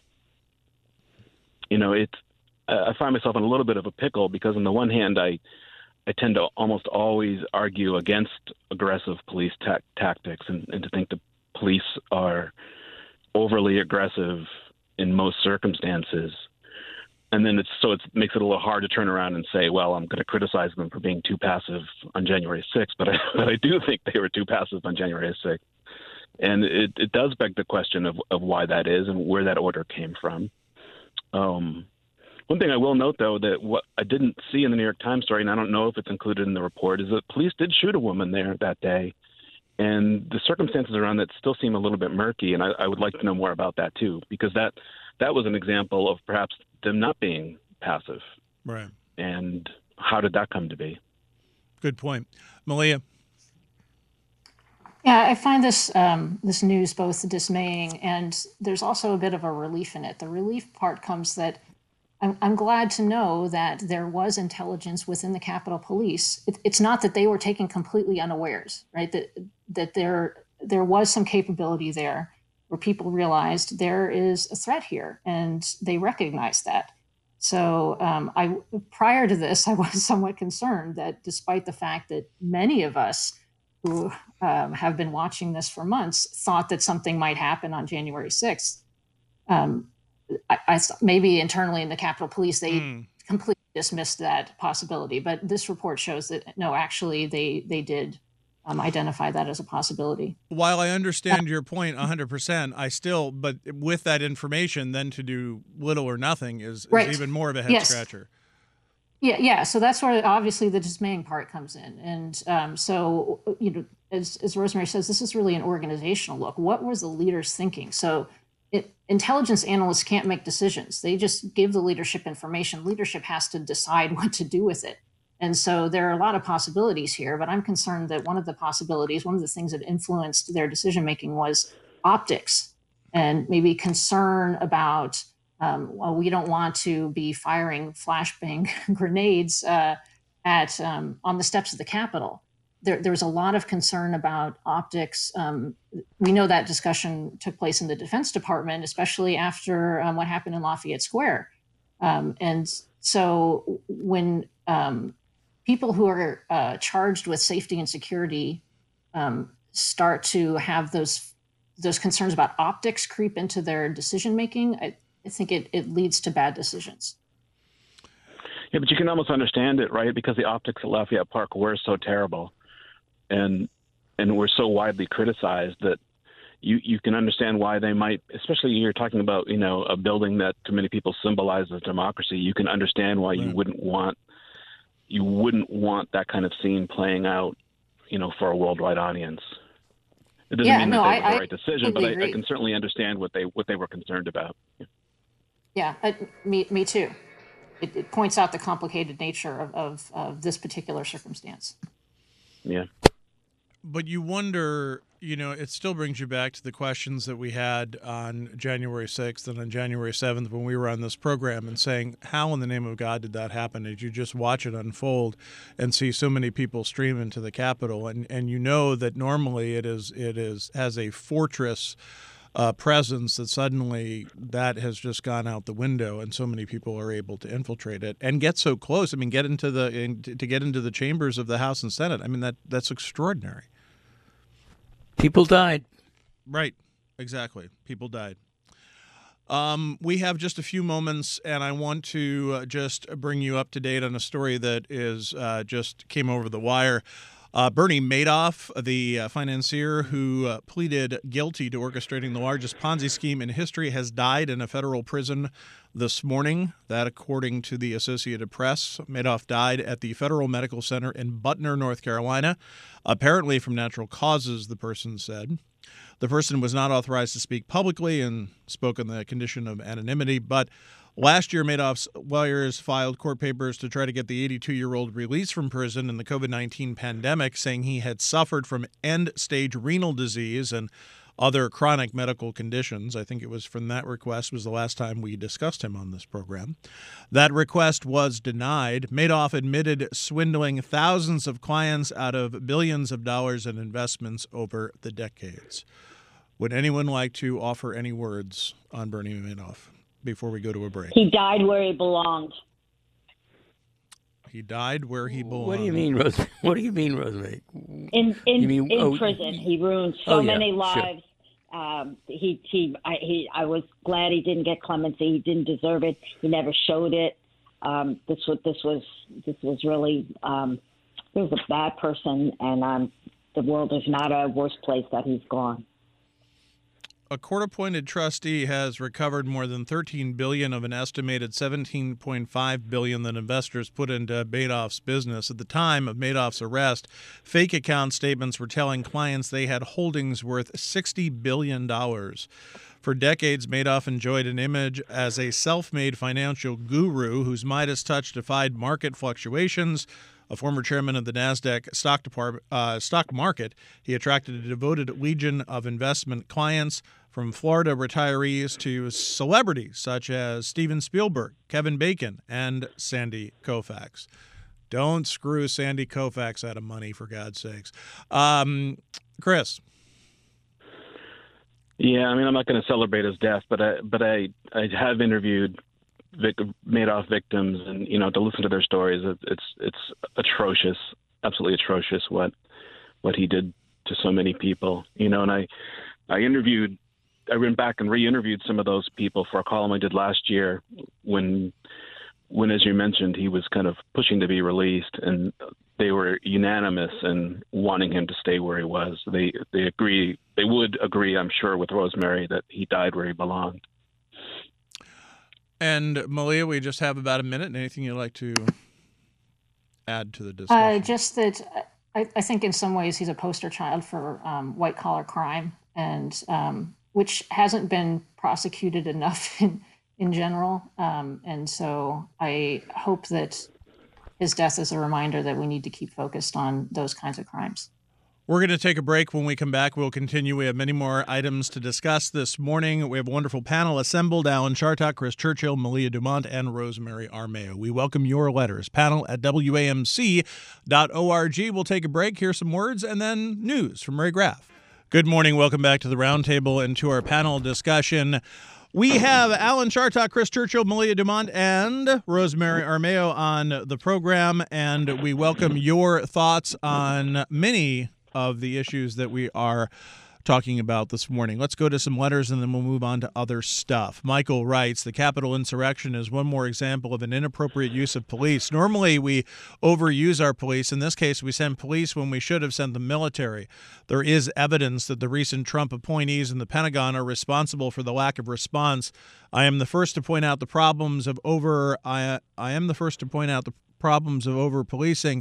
you know, it's. I find myself in a little bit of a pickle because on the one hand, I I tend to almost always argue against aggressive police ta- tactics and, and to think the police are overly aggressive in most circumstances. And then it's so it makes it a little hard to turn around and say, well, I'm going to criticize them for being too passive on January sixth, but I, but I do think they were too passive on January sixth. And it, it does beg the question of, of why that is and where that order came from. Um, One thing I will note, though, that what I didn't see in the New York Times story, and I don't know if it's included in the report, is that police did shoot a woman there that day. And the circumstances around that still seem a little bit murky, and I, I would like to know more about that, too, because that that was an example of perhaps them not being passive.
Right.
And how did that come to be?
Good point. Malia?
Yeah, I find this um, this news both dismaying and there's also a bit of a relief in it. The relief part comes that I'm, I'm glad to know that there was intelligence within the Capitol Police. It, it's not that they were taken completely unawares, right? That that there there was some capability there where people realized there is a threat here, and they recognized that. So um, I prior to this, I was somewhat concerned that despite the fact that many of us who um, have been watching this for months thought that something might happen on January sixth, um, I, I maybe internally in the Capitol Police, they mm. completely dismissed that possibility. But this report shows that no, actually, they they did um, identify that as a possibility.
While I understand your point one hundred percent, I still, but with that information, then to do little or nothing is, is
Right.
even more of a head
Yes.
scratcher.
Yeah, yeah. So that's where obviously the dismaying part comes in. And um, so, you know, as, as Rosemary says, this is really an organizational look. What was the leaders thinking? So it, intelligence analysts can't make decisions. They just give the leadership information. Leadership has to decide what to do with it. And so there are a lot of possibilities here, but I'm concerned that one of the possibilities, one of the things that influenced their decision-making was optics and maybe concern about Um, well, we don't want to be firing flashbang grenades uh, at um, on the steps of the Capitol. There, there was a lot of concern about optics. Um, we know that discussion took place in the Defense Department, especially after um, what happened in Lafayette Square. Um, and so when um, people who are uh, charged with safety and security um, start to have those those concerns about optics creep into their decision making, I, I think it, it leads to bad decisions.
Yeah, but you can almost understand it, right? Because the optics at Lafayette Park were so terrible and and were so widely criticized that you, you can understand why they might, especially you're talking about, you know, a building that to many people symbolizes democracy. You can understand why you wouldn't want you wouldn't want that kind of scene playing out, you know, for a worldwide audience. It doesn't
Yeah,
mean
no,
that they
I-
were the
I
right decision, but
completely
I, I
agree.
can certainly understand what they what they were concerned about.
Yeah, uh, me, me too. It, it points out the complicated nature of, of, of this particular circumstance.
Yeah.
But you wonder, you know, it still brings you back to the questions that we had on January sixth and on January seventh when we were on this program and saying, how in the name of God did that happen? Did you just watch it unfold and see so many people stream into the Capitol? And and you know that normally it is it is has a fortress uh, presence that suddenly that has just gone out the window and so many people are able to infiltrate it and get so close. I mean, get into the in, to get into the chambers of the House and Senate. I mean, that that's extraordinary.
People died.
Right. Exactly. People died. Um, we have just a few moments, and I want to uh, just bring you up to date on a story that is uh, just came over the wire. Uh, Bernie Madoff, the uh, financier who uh, pleaded guilty to orchestrating the largest Ponzi scheme in history, has died in a federal prison this morning. That, according to the Associated Press, Madoff died at the Federal Medical Center in Butner, North Carolina, apparently from natural causes, the person said. The person was not authorized to speak publicly and spoke on the condition of anonymity, but last year, Madoff's lawyers filed court papers to try to get the eighty-two-year-old released from prison in the COVID nineteen pandemic, saying he had suffered from end-stage renal disease and other chronic medical conditions. I think it was from that request was the last time we discussed him on this program. That request was denied. Madoff admitted swindling thousands of clients out of billions of dollars in investments over the decades. Would anyone like to offer any words on Bernie Madoff before we go to a break?
He died where he belonged.
He died where he belonged.
What do you mean, Rosemary? What do you mean, Rosemary?
In in,
You mean-
in
oh,
prison, he ruined so
oh, yeah,
many
sure.
lives. Um, he he I, he I was glad he didn't get clemency. He didn't deserve it. He never showed it. Um, this was this was this was really um, he was a bad person, and um, the world is not a worse place that he's gone.
A court-appointed trustee has recovered more than thirteen billion dollars of an estimated seventeen point five billion dollars that investors put into Madoff's business. At the time of Madoff's arrest, fake account statements were telling clients they had holdings worth sixty billion dollars. For decades, Madoff enjoyed an image as a self-made financial guru whose Midas touch defied market fluctuations. A former chairman of the NASDAQ stock, department, uh, stock market, he attracted a devoted legion of investment clients, from Florida retirees to celebrities such as Steven Spielberg, Kevin Bacon, and Sandy Koufax. Don't screw Sandy Koufax out of money, for God's sakes. Um, Chris.
Yeah, I mean, I'm not going to celebrate his death, but I, but I, I have interviewed Vic, Madoff victims, and you know, to listen to their stories, it, it's it's atrocious, absolutely atrocious what what he did to so many people. You know, and I I interviewed, I went back and re-interviewed some of those people for a column I did last year when when, as you mentioned, he was kind of pushing to be released, and they were unanimous in wanting him to stay where he was. They they agree. They would agree, I'm sure, with Rosemary that he died where he belonged.
And Malia, we just have about a minute. Anything you'd like to add to the
Uh,
discussion?
just that I, I think in some ways he's a poster child for um, white collar crime, and um, which hasn't been prosecuted enough in, in general. Um, and so I hope that his death is a reminder that we need to keep focused on those kinds of crimes.
We're going to take a break. When we come back, we'll continue. We have many more items to discuss this morning. We have a wonderful panel assembled: Alan Chartock, Chris Churchill, Malia Dumont, and Rosemary Armao. We welcome your letters. Panel at W A M C dot org. We'll take a break, hear some words, and then news from Ray Graff. Good morning. Welcome back to the Roundtable and to our panel discussion. We have Alan Chartock, Chris Churchill, Malia Dumont, and Rosemary Armao on the program, and we welcome your thoughts on many of the issues that we are talking about this morning. Let's go to some letters, and then we'll move on to other stuff. Michael writes, the Capitol insurrection is one more example of an inappropriate use of police. Normally, we overuse our police. In this case, we send police when we should have sent the military. There is evidence that the recent Trump appointees in the Pentagon are responsible for the lack of response. I am the first to point out the problems of over I, I am the first to point out the problems of over-policing.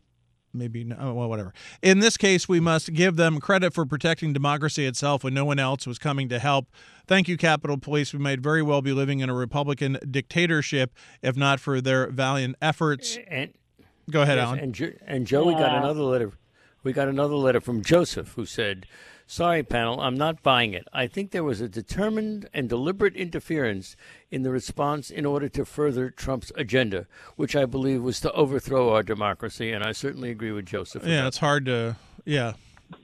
Maybe, no, well, whatever. In this case, we must give them credit for protecting democracy itself when no one else was coming to help. Thank you, Capitol Police. We might very well be living in a Republican dictatorship if not for their valiant efforts.
And,
Go ahead,
yes,
Alan.
And, Jo- and Joe, we got
Yeah.
another letter. We got another letter from Joseph, who said, "Sorry, panel, I'm not buying it. I think there was a determined and deliberate interference in the response in order to further Trump's agenda, which I believe was to overthrow our democracy." And I certainly agree with Joseph.
Yeah, it's hard to, yeah.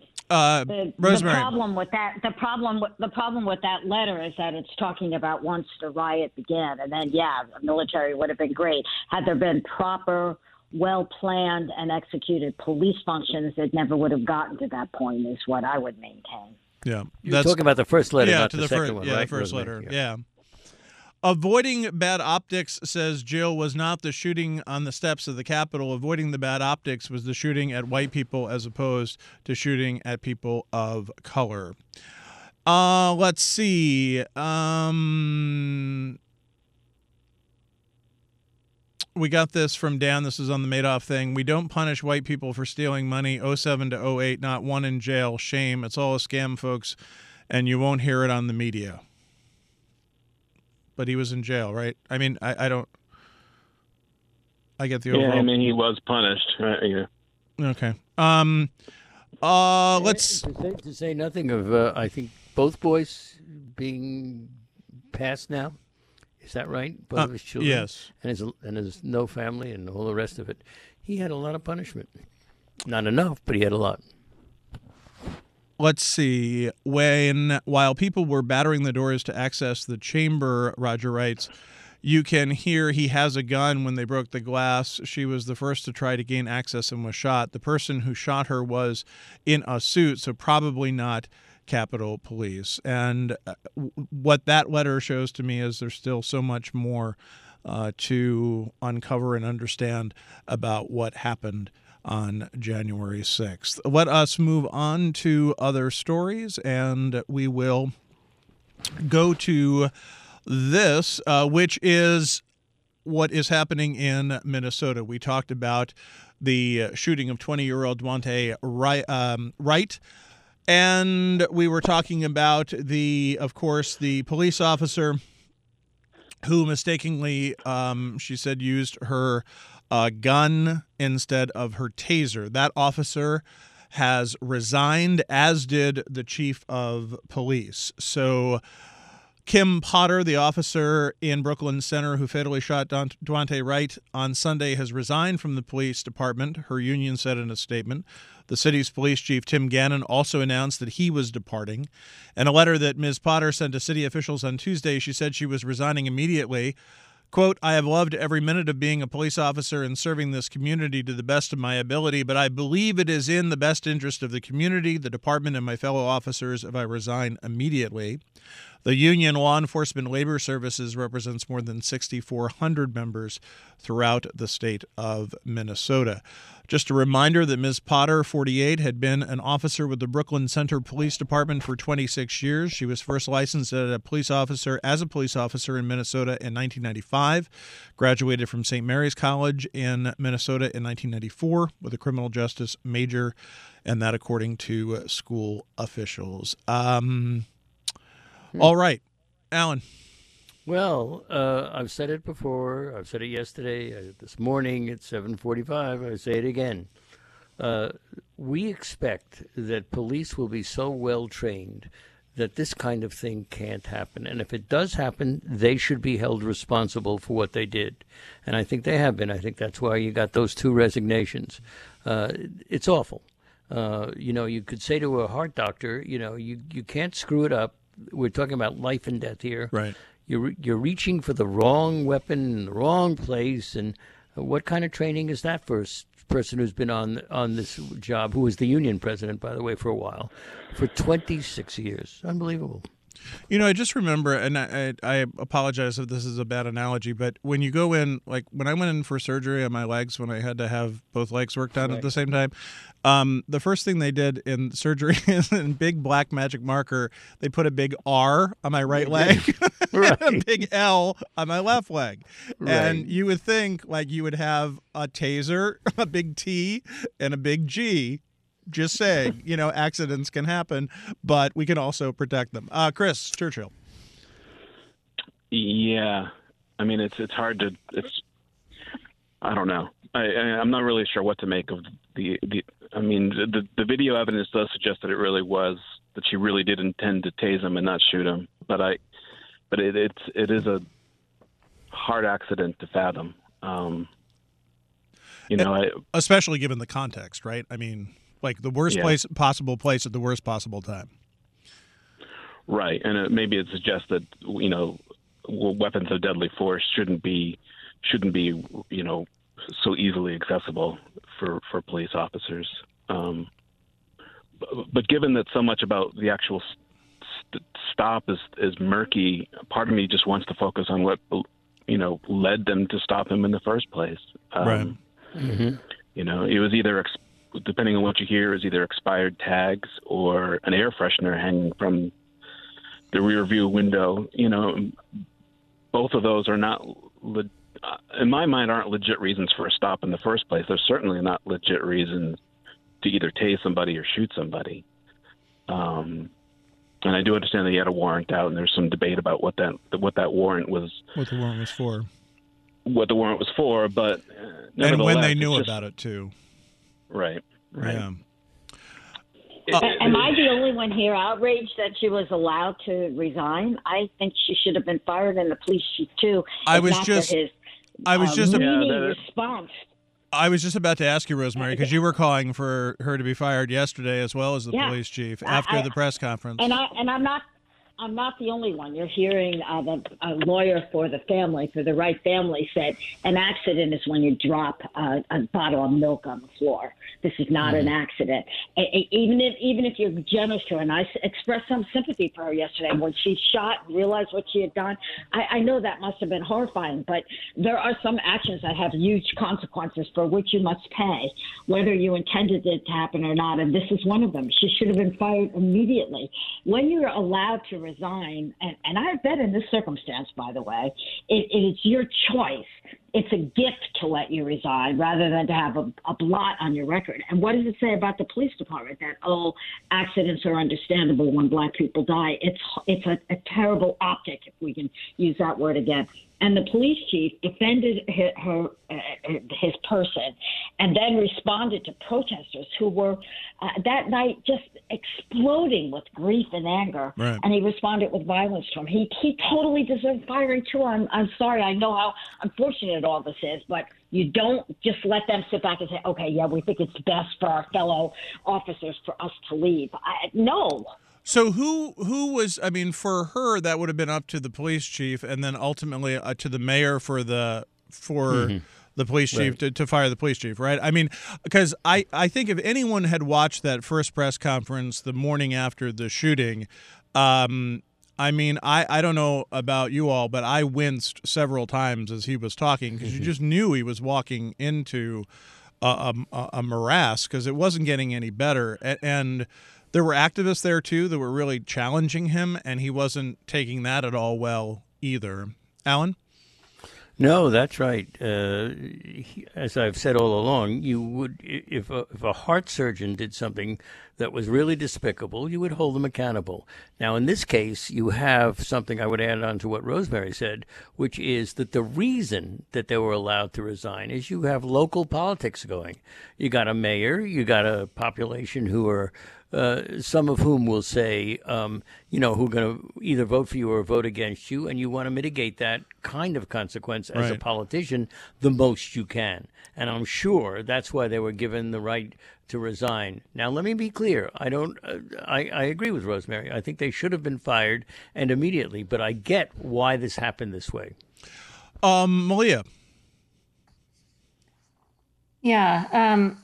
Uh,
The,
Rosemary.
the problem with that, the problem, with, the problem with that letter is that it's talking about once the riot began, and then yeah, the military would have been great had there been proper, well-planned and executed police functions. It never would have gotten to that point. Is what I would maintain.
Yeah,
You're talking about the first letter,
yeah,
not
to
the,
the
second
first,
one,
yeah,
right?
the first
Rosemary?
letter. Yeah. Avoiding bad optics, says Jill, was not the shooting on the steps of the Capitol. Avoiding the bad optics was the shooting at white people as opposed to shooting at people of color. Uh, let's see. Um, we got this from Dan. This is on the Madoff thing. We don't punish white people for stealing money. oh seven to oh eight, not one in jail. Shame. It's all a scam, folks, and you won't hear it on the media. But he was in jail, right? I mean, I, I don't. I get the overall.
Yeah, I mean, he was punished. Right? Yeah.
Okay. Um. Uh. Let's.
To say, to say nothing of, uh, I think both boys being passed now. Is that right? Both
Uh,
of his children.
yes.
And his and his no family and all the rest of it. He had a lot of punishment. Not enough, but he had a lot.
Let's see. When while people were battering the doors to access the chamber, Roger writes, you can hear he has a gun when they broke the glass. She was the first to try to gain access and was shot. The person who shot her was in a suit, so probably not Capitol Police. And uh, w- what that letter shows to me is there's still so much more uh, to uncover and understand about what happened on January sixth. Let us move on to other stories, and we will go to this, uh, which is what is happening in Minnesota. We talked about the shooting of twenty-year-old Daunte Wright, um, Wright, and we were talking about the, of course, the police officer who mistakenly, um, she said, used her a gun instead of her taser. That officer has resigned, as did the chief of police. So Kim Potter, the officer in Brooklyn Center who fatally shot Daunte Wright on Sunday, has resigned from the police department, her union said in a statement. The city's police chief, Tim Gannon, also announced that he was departing. In a letter that Miz Potter sent to city officials on Tuesday, she said she was resigning immediately. Quote, I have loved every minute of being a police officer and serving this community to the best of my ability, but I believe it is in the best interest of the community, the department, and my fellow officers if I resign immediately. The union Law Enforcement Labor Services represents more than six thousand four hundred members throughout the state of Minnesota. Just a reminder that Miz Potter, forty-eight, had been an officer with the Brooklyn Center Police Department for twenty-six years. She was first licensed as a police officer as a police officer in Minnesota in nineteen ninety-five, graduated from Saint Mary's College in Minnesota in nineteen ninety-four with a criminal justice major, and that according to school officials. Um, hmm. All right, Alan.
Well, uh, I've said it before. I've said it yesterday, uh, this morning at seven forty-five. I say it again. Uh, we expect that police will be so well trained that this kind of thing can't happen. And if it does happen, they should be held responsible for what they did. And I think they have been. I think that's why you got those two resignations. Uh, it's awful. Uh, you know, you could say to a heart doctor, you know, you, you can't screw it up. We're talking about life and death here.
Right.
You're you're reaching for the wrong weapon in the wrong place, and what kind of training is that for a person who's been on on this job, who was the union president, by the way, for a while, for twenty-six years? Unbelievable.
You know, I just remember, and I, I, I apologize if this is a bad analogy, but when you go in, like when I went in for surgery on my legs, when I had to have both legs worked on right. at the same time, um, the first thing they did in surgery is in big black magic marker, they put a big R on my right leg, right. and a big L on my left leg. Right. And you would think like you would have a taser, a big T, and a big G. Just saying, you know, accidents can happen, but we can also protect them. Uh, Chris Churchill.
Yeah, I mean, it's it's hard to. It's I don't know. I, I I'm not really sure what to make of the the. I mean, the the video evidence does suggest that it really was that she really did intend to tase him and not shoot him. But I, but it it's it is a hard accident to fathom. Um, you know, I,
especially given the context, right? I mean. Like the worst yeah. place possible place at the worst possible time.
Right, and it, maybe it suggests that you know weapons of deadly force shouldn't be shouldn't be you know so easily accessible for, for police officers. Um, but, but given that so much about the actual st- stop is is murky, part of me just wants to focus on what you know led them to stop him in the first place. Um,
right.
Mm-hmm.
You know, it was either. Ex- depending on what you hear, is either expired tags or an air freshener hanging from the rear view window. You know, both of those are not, le- in my mind, aren't legit reasons for a stop in the first place. They're certainly not legit reasons to either tase somebody or shoot somebody. Um, and I do understand that he had a warrant out, and there's some debate about what that what that warrant was.
What the warrant was for.
What the warrant was for, but uh,
and when they knew just, about it too.
Right, right.
Yeah.
Uh, Am I the only one here outraged that she was allowed to resign? I think she should have been fired, and the police chief too.
I was just,
his,
I was
uh,
just,
yeah,
that,
response.
I was just about to ask you, Rosemary, because you were calling for her to be fired yesterday, as well as the
yeah.
police chief after
I,
the press conference.
And I and I'm not. I'm not the only one. You're hearing uh, the a lawyer for the family, for the Wright family, said an accident is when you drop uh, a bottle of milk on the floor. This is not mm. an accident. A- a- even if even if you're generous to her, and I s- expressed some sympathy for her yesterday when she shot, realized what she had done. I, I know that must have been horrifying, but there are some actions that have huge consequences for which you must pay, whether you intended it to happen or not. And this is one of them. She should have been fired immediately. When you're allowed to resign, and, and I bet in this circumstance, by the way, it, it is your choice. It's a gift to let you resign rather than to have a, a blot on your record. And what does it say about the police department? That, oh, accidents are understandable when black people die. It's it's a, a terrible optic, if we can use that word again. And the police chief defended his, her, uh, his person and then responded to protesters who were uh, that night just exploding with grief and anger.
Right.
And he responded with violence to him. He he totally deserved firing, too. I'm, I'm sorry. I know how unfortunate all this is, but you don't just let them sit back and say, okay, yeah, we think it's best for our fellow officers for us to leave. I, no.
So who who was, I mean, for her, that would have been up to the police chief and then ultimately uh, to the mayor for the for mm-hmm. the police chief right. to, to fire the police chief, right? I mean, because I, I think if anyone had watched that first press conference the morning after the shooting, um, I mean, I, I don't know about you all, but I winced several times as he was talking because you just knew he was walking into a, a, a morass because it wasn't getting any better. And, and there were activists there, too, that were really challenging him, and he wasn't taking that at all well either. Alan?
No, that's right. Uh, he- as I've said all along, you would, if a, if a heart surgeon did something that was really despicable, you would hold them accountable. Now, in this case, you have something I would add on to what Rosemary said, which is that the reason that they were allowed to resign is you have local politics going. You got a mayor, you got a population who are uh, some of whom will say, um, you know, who are going to either vote for you or vote against you, and you want to mitigate that kind of consequence as a
Right.
politician the most you can. And I'm sure that's why they were given the right to resign. Now, let me be clear. I don't. Uh, I, I agree with Rosemary. I think they should have been fired and immediately. But I get why this happened this way.
Um, Malia.
Yeah. Um,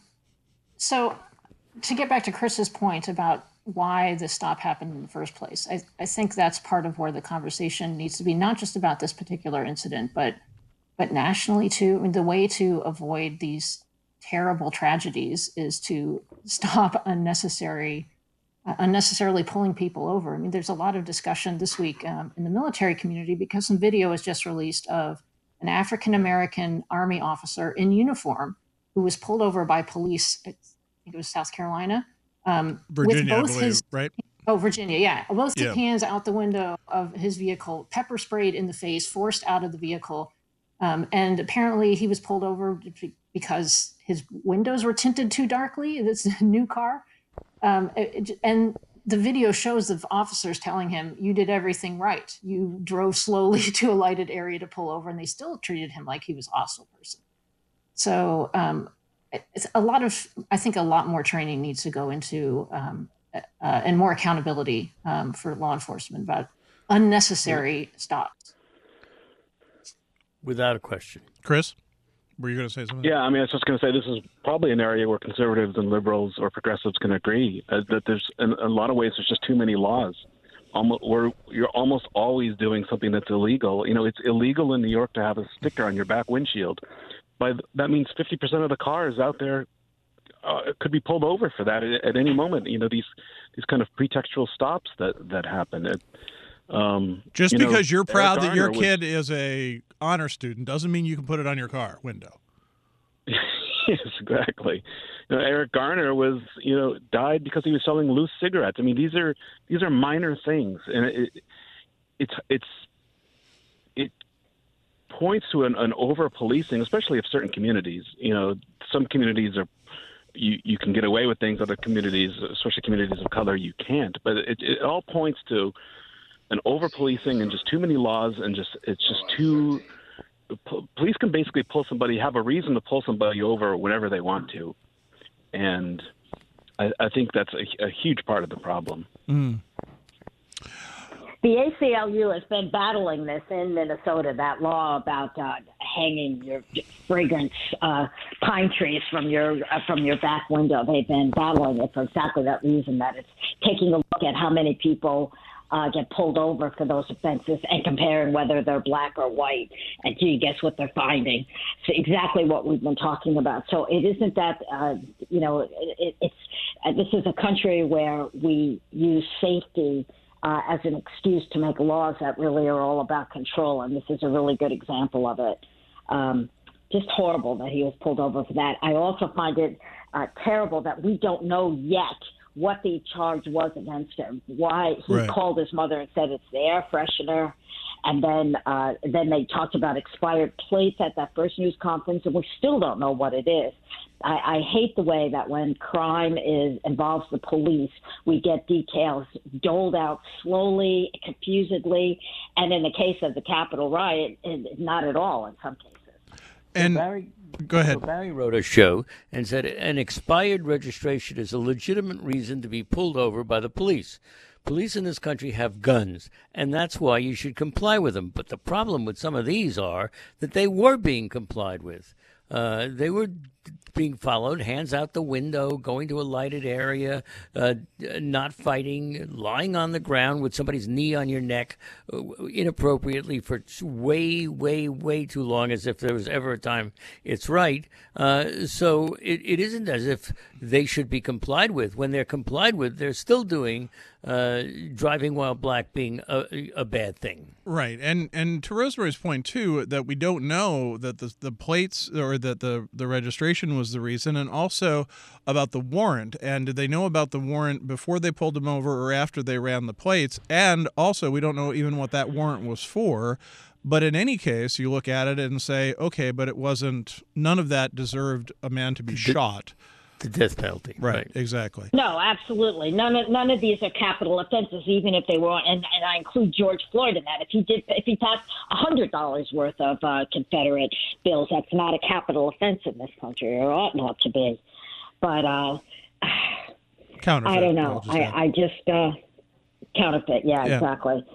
so to get back to Chris's point about why the stop happened in the first place, I, I think that's part of where the conversation needs to be, not just about this particular incident, but but nationally too. I mean, the way to avoid these terrible tragedies is to stop unnecessary, uh, unnecessarily pulling people over. I mean, there's a lot of discussion this week um, in the military community because some video was just released of an African American Army officer in uniform who was pulled over by police. I think it was South Carolina. Um,
Virginia, I
with both
believe,
his
right?
Oh, Virginia, yeah. Both
Yeah.
his hands out the window of his vehicle, pepper sprayed in the face, forced out of the vehicle. Um, and apparently he was pulled over because his windows were tinted too darkly. It's a new car. Um, it- it- and the video shows the officers telling him, you did everything right. You drove slowly to a lighted area to pull over, and they still treated him like he was a hostile person. So um, it's a lot of, I think a lot more training needs to go into um, uh, and more accountability um, for law enforcement about unnecessary stops.
Without a question.
Chris, were you going to say something?
Yeah, I mean, I was just going to say this is probably an area where conservatives and liberals or progressives can agree uh, that there's, in a lot of ways, there's just too many laws. Almost, where you're almost always doing something that's illegal. You know, it's illegal in New York to have a sticker on your back windshield. By th- that means fifty percent of the cars out there uh, could be pulled over for that at, at any moment. You know, these these kind of pretextual stops that that happen. It, um,
Just
you know,
because you're proud
Eric
that your
Garner was-
kid is a honor student doesn't mean you can put it on your car window.
Yes, exactly. You know, Eric Garner was, you know, died because he was selling loose cigarettes. I mean, these are these are minor things, and it, it's it's it points to an, an over policing, especially of certain communities. You know, some communities are you you can get away with things, other communities, especially communities of color, you can't. But it, it all points to an over policing and just too many laws, and just it's just too. P- police can basically pull somebody, have a reason to pull somebody over whenever they want to, and I, I think that's a, a huge part of the problem.
Mm.
The A C L U has been battling this in Minnesota, that law about uh, hanging your fragrance uh, pine trees from your uh, from your back window. They've been battling it for exactly that reason, that it's taking a look at how many people uh, get pulled over for those offenses and comparing whether they're black or white. And gee, guess what they're finding? So exactly what we've been talking about. So it isn't that, uh, you know, it, it, it's uh, this is a country where we use safety Uh, as an excuse to make laws that really are all about control, and this is a really good example of it. Um, just horrible that he was pulled over for that. I also find it uh, terrible that we don't know yet what the charge was against him. Why he
Right.
called his mother and said it's the air freshener, and then uh, then they talked about expired plates at that first news conference, and we still don't know what it is. I, I hate the way that when crime is involves the police, we get details doled out slowly, confusedly, and in the case of the Capitol riot, it, not at all in some cases.
And
Barry,
go ahead.
So Barry wrote a show and said an expired registration is a legitimate reason to be pulled over by the police. Police in this country have guns, and that's why you should comply with them. But the problem with some of these are that they were being complied with. Uh, they were being followed, hands out the window, going to a lighted area, uh, not fighting, lying on the ground with somebody's knee on your neck uh, inappropriately for way, way, way too long, as if there was ever a time it's right. Uh, so it, it isn't as if they should be complied with. When they're complied with, they're still doing uh, driving while black being a, a bad thing.
Right, and and to Rosemary's point too, that we don't know that the the plates or that the the registration was the reason, and also about the warrant. And did they know about the warrant before they pulled him over or after they ran the plates? And also, we don't know even what that warrant was for. But in any case, you look at it and say, okay, but it wasn't. None of that deserved a man to be shot.
The death penalty.
Right,
Right.
exactly.
No, absolutely. None of none of these are capital offenses, even if they were. And, and I include George Floyd in that. If he did, if he passed a hundred dollars worth of uh, Confederate bills, that's not a capital offense in this country, or ought not to be. But uh,
Counterfeit.
I don't know.
I'll just
I,
add.
I just uh, counterfeit. Yeah,
Yeah.
exactly.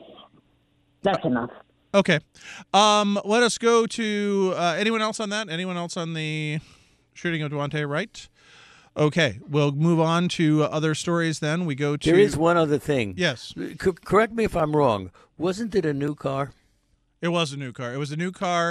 That's enough.
Okay. Um, let us go to uh, anyone else on that? Anyone else on the shooting of Devontae Wright? Okay, we'll move on to other stories then. We go to...
There is one other thing.
Yes,
C- correct me if I'm wrong. Wasn't it a new car?
it was a new car. It was a new car.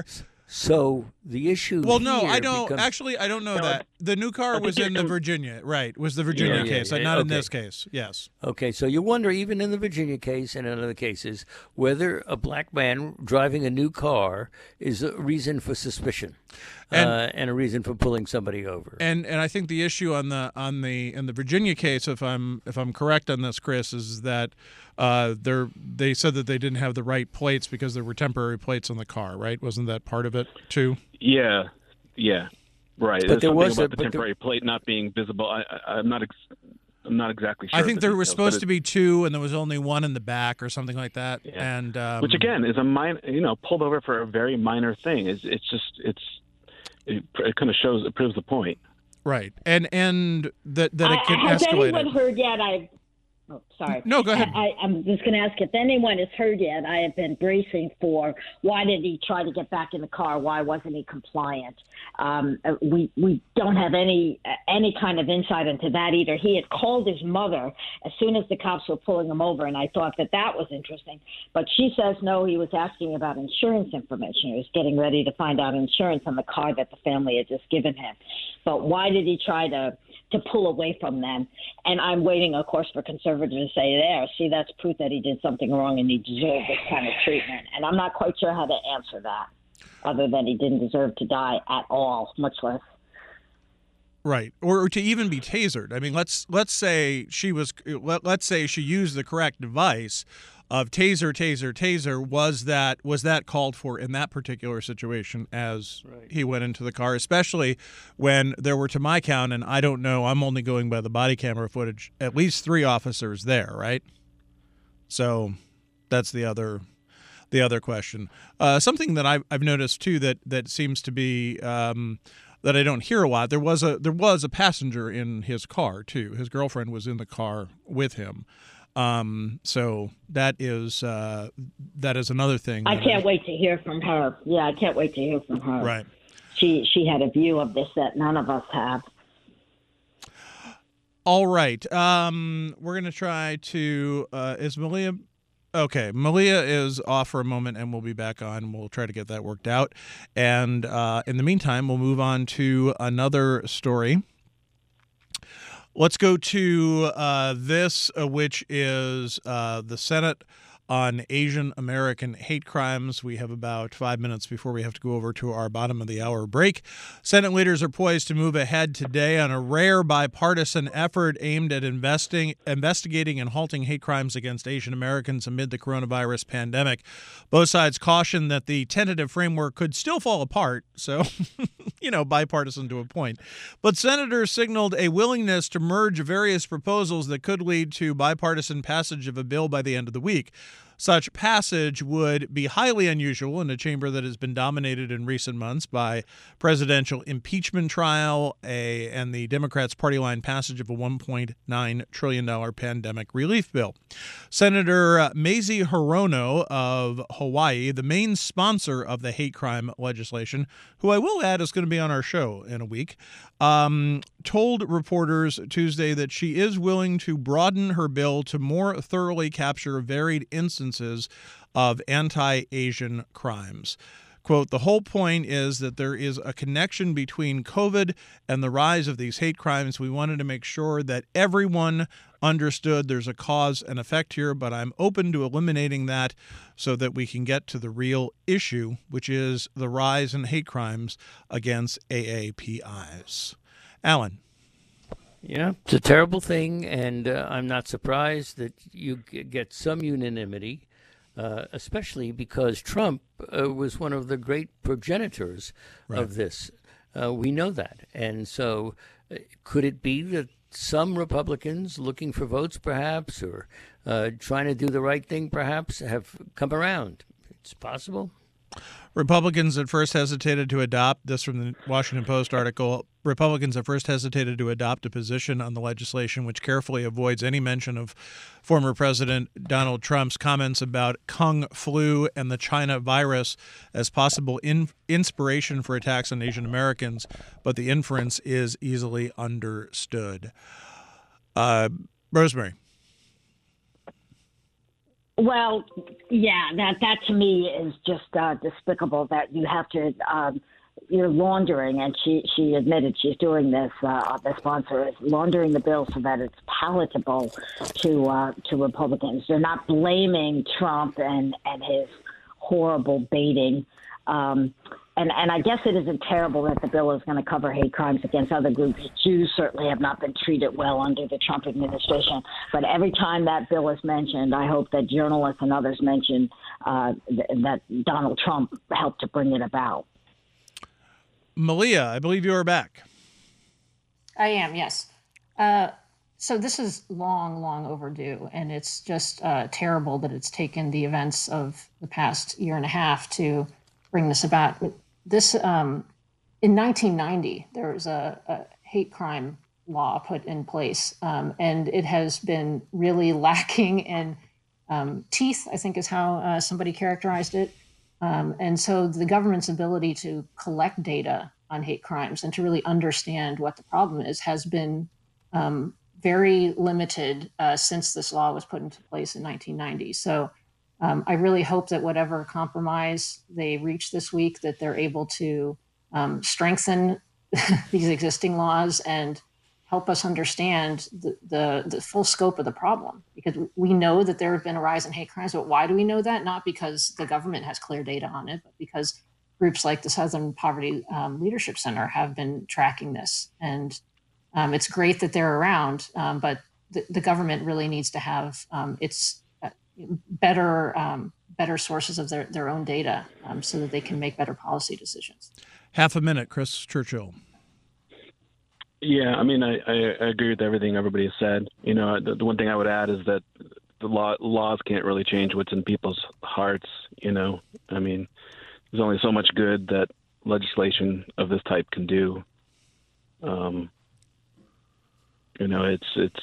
So the issue.
Well, no,
here
I don't.
becomes-
Actually, I don't know
No,
that. The new car
I think
was
you're
in the
com-
Virginia, right, was the Virginia
Yeah, yeah,
case,
yeah,
not in
okay.
this case. Yes.
Okay, so you wonder, even in the Virginia case and in other cases, whether a black man driving a new car is a reason for suspicion
And-
uh, and a reason for pulling somebody over.
And and I think the issue on the on the in the Virginia case, if I'm if I'm correct on this, Chris, is that uh, they they said that they didn't have the right plates because there were temporary plates on the car, right? Wasn't that part of it too?
Yeah, yeah, right.
But
There's
there
something
was a-
about the
but there-
temporary plate not being visible. I, I, I'm not. Ex- I'm not exactly sure.
I
of
think
the
there was
details,
supposed
but
to be two, and there was only one in the back or something like that.
Yeah.
And um,
which again is a minor, you know, pulled over for a very minor thing. It's, it's just, it's, it, it kind of shows, it proves the point.
right, and and that that it
I-
can
has
escalate.
anyone
it.
heard yet? I. Oh, sorry.
No, go ahead.
I, I'm just going to ask if anyone has heard yet. I have been bracing for why did he try to get back in the car? Why wasn't he compliant? Um, uh, we we don't have any uh, any kind of insight into that either. He had called his mother as soon as the cops were pulling him over, and I thought that that was interesting. But she says no. He was asking about insurance information. He was getting ready to find out insurance on the car that the family had just given him. But why did he try to? to pull away from them? And I'm waiting, of course, for conservatives to say, there, see, that's proof that he did something wrong and he deserved this kind of treatment. And I'm not quite sure how to answer that, other than he didn't deserve to die at all, much less.
Right, or, or to even be tasered. I mean, let's let's say she was. Let, let's say she used the correct device of taser, taser, taser. Was that was that called for in that particular situation as
Right.
he went into the car? Especially when there were, to my count, and I don't know, I'm only going by the body camera footage, at least three officers there. Right. So that's the other the other question. Uh, something that I've I've noticed too that that seems to be. Um, that I don't hear a lot. There was a there was a passenger in his car too. His girlfriend was in the car with him. Um, so that is uh, that is another thing.
I
that
can't wait to hear from her. Yeah, I can't wait to hear from her.
Right.
She she had a view of this that none of us have.
All right. Um, we're gonna try to. Uh, is Malia? Okay, Malia is off for a moment, and we'll be back on. We'll try to get that worked out. And uh, in the meantime, we'll move on to another story. Let's go to uh, this, uh, which is uh, the Senate on Asian American hate crimes. We have about five minutes before we have to go over to our bottom of the hour break. Senate leaders are poised to move ahead today on a rare bipartisan effort aimed at investing, investigating and halting hate crimes against Asian Americans amid the coronavirus pandemic. Both sides caution that the tentative framework could still fall apart, so, you know, bipartisan to a point. But senators signaled a willingness to merge various proposals that could lead to bipartisan passage of a bill by the end of the week. Such passage would be highly unusual in a chamber that has been dominated in recent months by presidential impeachment trial a, and the Democrats' party line passage of a one point nine trillion dollars pandemic relief bill. Senator Mazie Hirono of Hawaii, the main sponsor of the hate crime legislation, who I will add is going to be on our show in a week, um, told reporters Tuesday that she is willing to broaden her bill to more thoroughly capture varied instances of anti-Asian crimes. Quote, the whole point is that there is a connection between COVID and the rise of these hate crimes. We wanted to make sure that everyone understood there's a cause and effect here, but I'm open to eliminating that so that we can get to the real issue, which is the rise in hate crimes against A A P Is. Alan.
Yeah, it's a terrible thing, and uh, I'm not surprised that you g- get some unanimity. Uh, especially because Trump uh, was one of the great progenitors
right.
of this. Uh, we know that. And so uh, could it be that some Republicans looking for votes perhaps or uh, trying to do the right thing perhaps have come around? It's possible.
Republicans at first hesitated to adopt, this from the Washington Post article, Republicans at first hesitated to adopt a position on the legislation which carefully avoids any mention of former President Donald Trump's comments about Kung flu and the China virus as possible in, inspiration for attacks on Asian Americans, but the inference is easily understood. Uh, Rosemary.
Well, yeah, that that to me is just uh, despicable that you have to, um, you're laundering, and she, she admitted she's doing this, uh, the sponsor is laundering the bill so that it's palatable to uh, to Republicans. They're not blaming Trump and, and his horrible baiting. Um, and, and I guess it isn't terrible that the bill is going to cover hate crimes against other groups. Jews certainly have not been treated well under the Trump administration. But every time that bill is mentioned, I hope that journalists and others mention uh, th- that Donald Trump helped to bring it about.
Malia, I believe you are back.
I am, yes. Uh, so this is long, long overdue, and it's just uh, terrible that it's taken the events of the past year and a half to bring this about. This um, in nineteen ninety, there was a, a hate crime law put in place, um, and it has been really lacking in um, teeth, I think is how uh, somebody characterized it. Um, and so the government's ability to collect data on hate crimes and to really understand what the problem is has been um, very limited uh, since this law was put into place in nineteen ninety. So um, I really hope that whatever compromise they reach this week, that they're able to um, strengthen these existing laws and help us understand the, the, the full scope of the problem. Because we know that there have been a rise in hate crimes, but why do we know that? Not because the government has clear data on it, but because groups like the Southern Poverty um, Leadership Center have been tracking this. And um, it's great that they're around, um, but the, the government really needs to have um, its uh, better um, better sources of their, their own data um, so that they can make better policy decisions.
Half a minute, Chris Churchill.
Yeah, I mean, I, I, I agree with everything everybody has said. You know, the, the one thing I would add is that the law, laws can't really change what's in people's hearts. You know, I mean, there's only so much good that legislation of this type can do. Um, you know, it's it's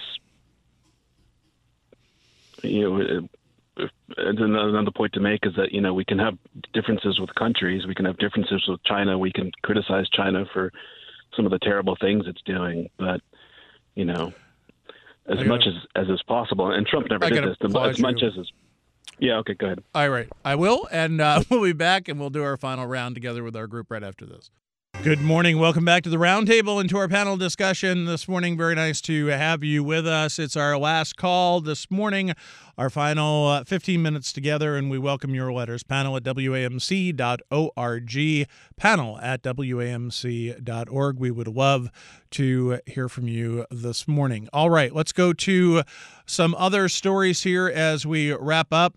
you know, it, it, another point to make is that you know we can have differences with countries, we can have differences with China, we can criticize China for some of the terrible things it's doing, but you know, as
gotta,
much as as is possible, and Trump never
I
did this. As much
you.
as is, yeah, okay, go ahead.
All right, I will, and uh, we'll be back, and we'll do our final round together with our group right after this. Good morning. Welcome back to the Roundtable and to our panel discussion this morning. Very nice to have you with us. It's our last call this morning, our final uh, fifteen minutes together, and we welcome your letters. Panel at W A M C dot org, panel at W A M C dot org. We would love to hear from you this morning. All right, let's go to some other stories here as we wrap up.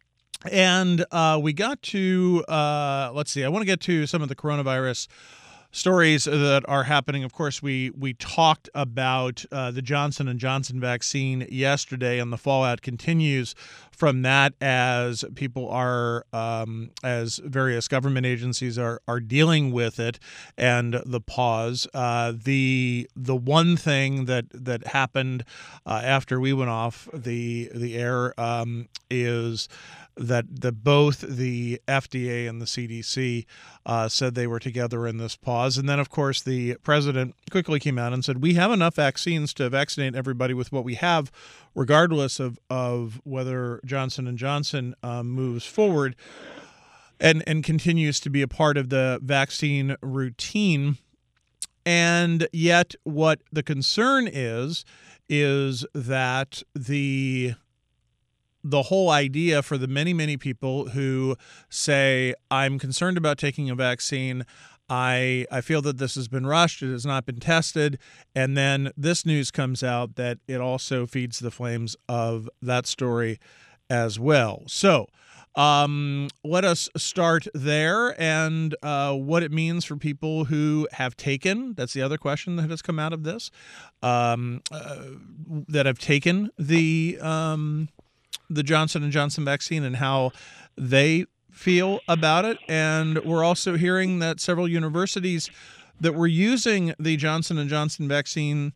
And uh, we got to, uh, let's see, I want to get to some of the coronavirus stories that are happening. Of course, we we talked about uh, the Johnson and Johnson vaccine yesterday, and the fallout continues from that as people are, um, as various government agencies are are dealing with it and the pause. Uh, the the one thing that that happened uh, after we went off the the air um, is that the both the F D A and the C D C uh, said they were together in this pause. And then, of course, the president quickly came out and said, we have enough vaccines to vaccinate everybody with what we have, regardless of, of whether Johnson and Johnson uh, moves forward and, and continues to be a part of the vaccine routine. And yet what the concern is, is that the the whole idea for the many, many people who say, I'm concerned about taking a vaccine, I I feel that this has been rushed, it has not been tested, and then this news comes out that it also feeds the flames of that story as well. So um, let us start there and uh, what it means for people who have taken, that's the other question that has come out of this, um, uh, that have taken the um, the Johnson and Johnson vaccine and how they feel about it. And we're also hearing that several universities that were using the Johnson and Johnson vaccine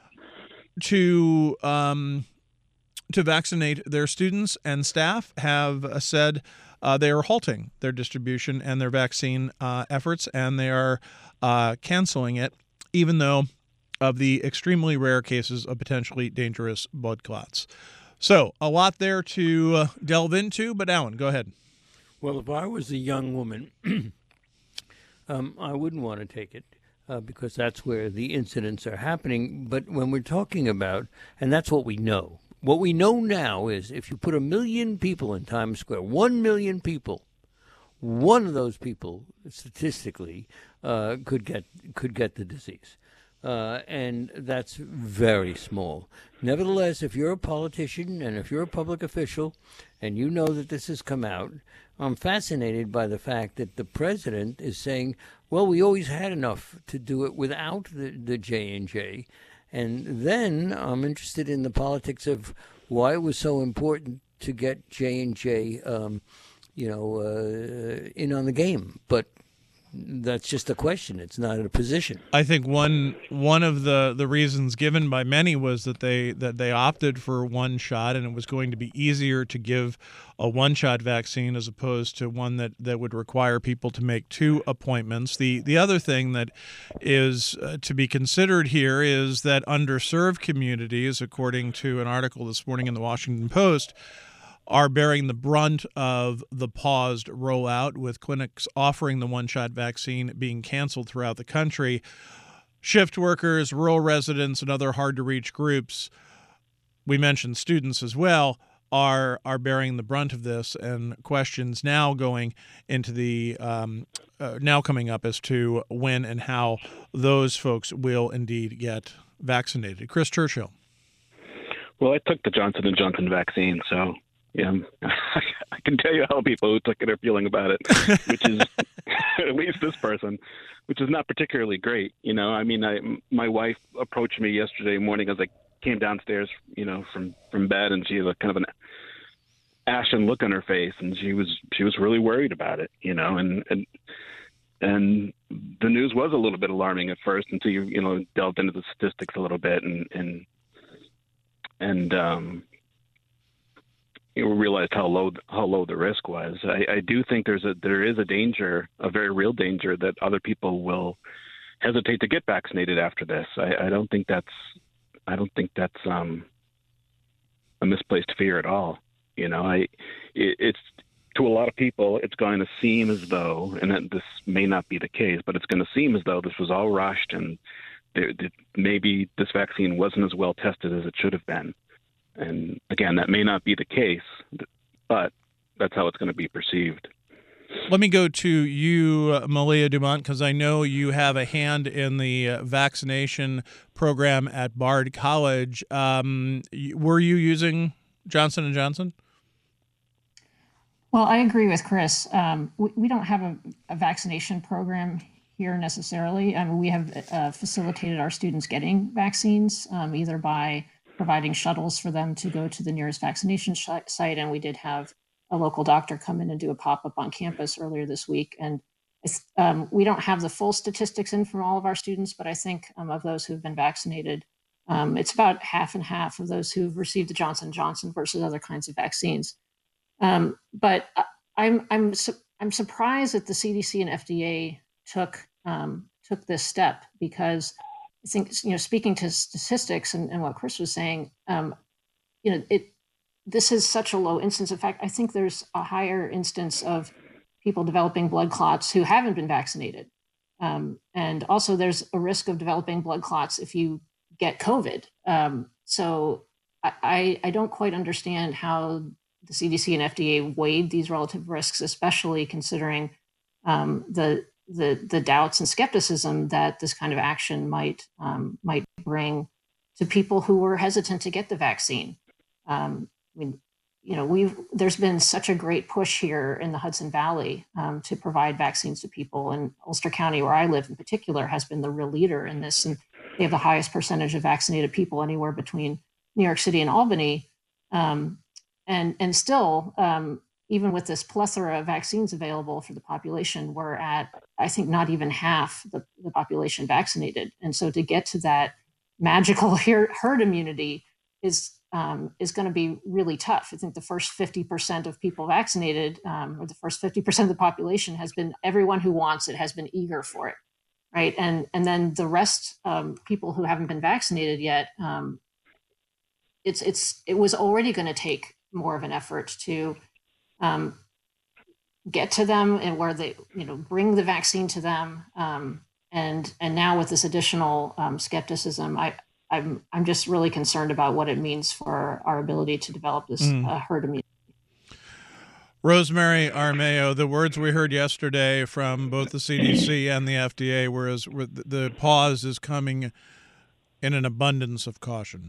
to um, to vaccinate their students and staff have uh, said uh, they are halting their distribution and their vaccine uh, efforts, and they are uh, canceling it, even though of the extremely rare cases of potentially dangerous blood clots. So a lot there to uh, delve into, but Alan, go ahead.
Well, if I was a young woman, um, I wouldn't want to take it uh, because that's where the incidents are happening. But when we're talking about, and that's what we know, what we know now is if you put a million people in Times Square, one million people, one of those people statistically uh, could get could get the disease. Uh, and that's very small. Nevertheless, if you're a politician and if you're a public official and you know that this has come out, I'm fascinated by the fact that the president is saying, well, we always had enough to do it without the, the J and J. And then I'm interested in the politics of why it was so important to get J and J, um, you know, uh, in on the game. But that's just a question. It's not a position.
I think one one of the, the reasons given by many was that they that they opted for one shot, and it was going to be easier to give a one shot vaccine as opposed to one that, that would require people to make two appointments. The the other thing that is uh, to be considered here is that underserved communities, according to an article this morning in the Washington Post, are bearing the brunt of the paused rollout, with clinics offering the one-shot vaccine being canceled throughout the country. Shift workers, rural residents, and other hard-to-reach groups, we mentioned students as well, are are bearing the brunt of this, and questions now going into the um, uh, now coming up as to when and how those folks will indeed get vaccinated. Chris Churchill.
Well, I took the Johnson and Johnson vaccine, so yeah, I can tell you how people who took it are feeling about it, which is at least this person, which is not particularly great. You know, I mean, I, my wife approached me yesterday morning as I came downstairs, you know, from, from bed, and she had a kind of an ashen look on her face, and she was she was really worried about it, you know, and and and the news was a little bit alarming at first until you you know delved into the statistics a little bit and and and um. You realized how low how low the risk was. I, I do think there's a there is a danger, a very real danger, that other people will hesitate to get vaccinated after this. I, I don't think that's I don't think that's um, a misplaced fear at all. You know, I it, it's to a lot of people, it's going to seem as though, and that this may not be the case, but it's going to seem as though this was all rushed and there, that maybe this vaccine wasn't as well tested as it should have been. And again, that may not be the case, but that's how it's going to be perceived.
Let me go to you, uh, Malia Dumont, because I know you have a hand in the uh, vaccination program at Bard College. Um, were you using Johnson and Johnson?
Well, I agree with Chris. Um, we, we don't have a, a vaccination program here necessarily. I mean, we have uh, facilitated our students getting vaccines, um, either by providing shuttles for them to go to the nearest vaccination sh- site. And we did have a local doctor come in and do a pop-up on campus earlier this week. And um, we don't have the full statistics in from all of our students, but I think um, of those who've been vaccinated, um, it's about half and half of those who've received the Johnson and Johnson versus other kinds of vaccines. Um, but I'm I'm su- I'm surprised that the C D C and F D A took um, took this step, because I think, you know, speaking to statistics and, and what Chris was saying, um, you know, it this is such a low instance. In fact, I think there's a higher instance of people developing blood clots who haven't been vaccinated, um, and also there's a risk of developing blood clots if you get COVID. Um, so I, I don't quite understand how the C D C and F D A weighed these relative risks, especially considering um, the the the doubts and skepticism that this kind of action might um, might bring to people who were hesitant to get the vaccine. Um, I mean, you know, we've there's been such a great push here in the Hudson Valley um, to provide vaccines to people, and Ulster County, where I live in particular, has been the real leader in this, and they have the highest percentage of vaccinated people anywhere between New York City and Albany. Um, and and still, um, even with this plethora of vaccines available for the population, we're at, I think, not even half the, the population vaccinated. And so to get to that magical herd immunity is um, is going to be really tough. I think the first fifty percent of people vaccinated, um, or the first fifty percent of the population, has been everyone who wants it, has been eager for it, right? And and then the rest, um, people who haven't been vaccinated yet, um, it's it's it was already going to take more of an effort to um, get to them, and where they, you know, bring the vaccine to them. Um, and and now with this additional um, skepticism, I I'm I'm just really concerned about what it means for our ability to develop this mm. uh, herd immunity.
Rosemary Armao, the words we heard yesterday from both the C D C and the F D A were, as the pause is coming in an abundance of caution.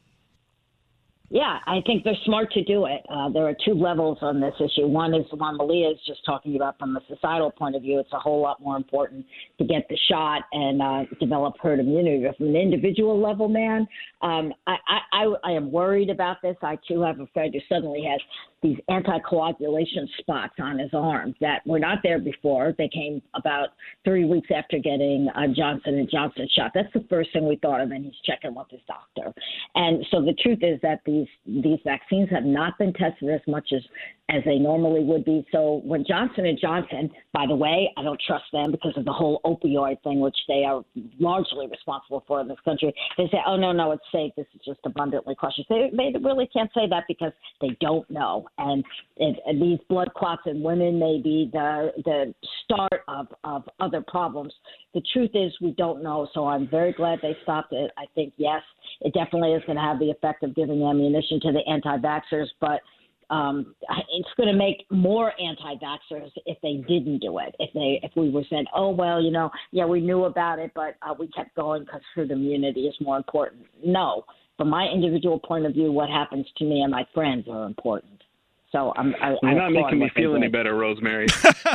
Yeah, I think they're smart to do it. Uh, there are two levels on this issue. One is the one Malia is just talking about from a societal point of view. It's a whole lot more important to get the shot and uh, develop herd immunity. But from an individual level, man, um, I, I, I am worried about this. I, too, have a friend who suddenly has these anticoagulation spots on his arm that were not there before. They came about three weeks after getting a Johnson and Johnson shot. That's the first thing we thought of, and he's checking with his doctor. And so the truth is that these these vaccines have not been tested as much as as they normally would be. So when Johnson and Johnson, by the way, I don't trust them because of the whole opioid thing, which they are largely responsible for in this country. They say, oh, no, no, it's safe. This is just abundantly cautious. They, they really can't say that because they don't know. And, it, and these blood clots in women may be the, the start of, of other problems. The truth is we don't know. So I'm very glad they stopped it. I think, yes, it definitely is going to have the effect of giving ammunition to the anti-vaxxers, but Um, it's going to make more anti-vaxxers if they didn't do it. If they, if we were saying, oh, well, you know, yeah, we knew about it, but uh, we kept going because herd immunity is more important. No, from my individual point of view, what happens to me and my friends are important. So I'm. I,
You're
I
not making me feel any better, Rosemary.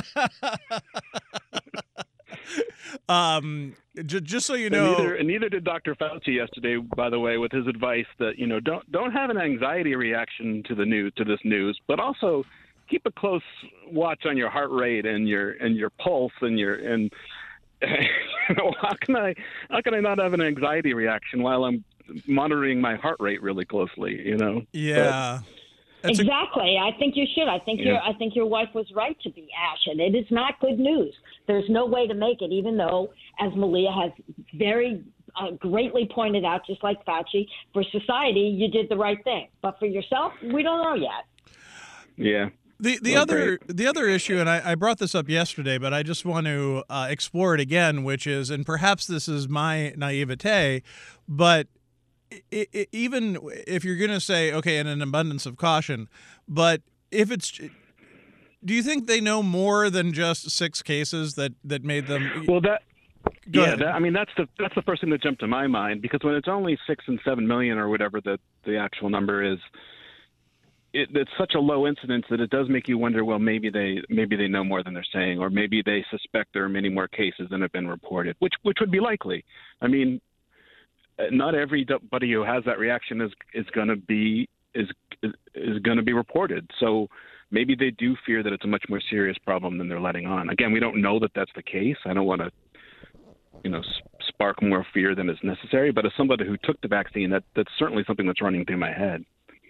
um, j- just so you
and
know,
neither, and neither did Doctor Fauci yesterday, by the way, with his advice that, you know, don't don't have an anxiety reaction to the news, to this news, but also keep a close watch on your heart rate and your and your pulse and your and you know, how can I how can I not have an anxiety reaction while I'm monitoring my heart rate really closely? You know.
Yeah.
But, That's exactly. A- I think you should. I think
yeah.
your I think your wife was right to be ashen. It is not good news. There's no way to make it, even though, as Malia has very uh, greatly pointed out, just like Fauci, for society, you did the right thing. But for yourself, we don't know yet.
Yeah.
The the
well,
other
great.
the other issue, and I, I brought this up yesterday, but I just want to uh, explore it again, which is, and perhaps this is my naivete, but It, it, even if you're going to say, okay, in an abundance of caution, but if it's, do you think they know more than just six cases that, that made them?
Well, that,
Go
yeah, that, I mean, that's the, that's the first thing that jumped to my mind, because when it's only six and seven million or whatever the, the actual number is, it, it's such a low incidence that it does make you wonder, well, maybe they maybe they know more than they're saying, or maybe they suspect there are many more cases than have been reported, which which would be likely. I mean, not everybody who has that reaction is is going to be is is, is going to be reported. So maybe they do fear that it's a much more serious problem than they're letting on. Again, we don't know that that's the case. I don't want to, you know, spark more fear than is necessary. But as somebody who took the vaccine, that that's certainly something that's running through my head.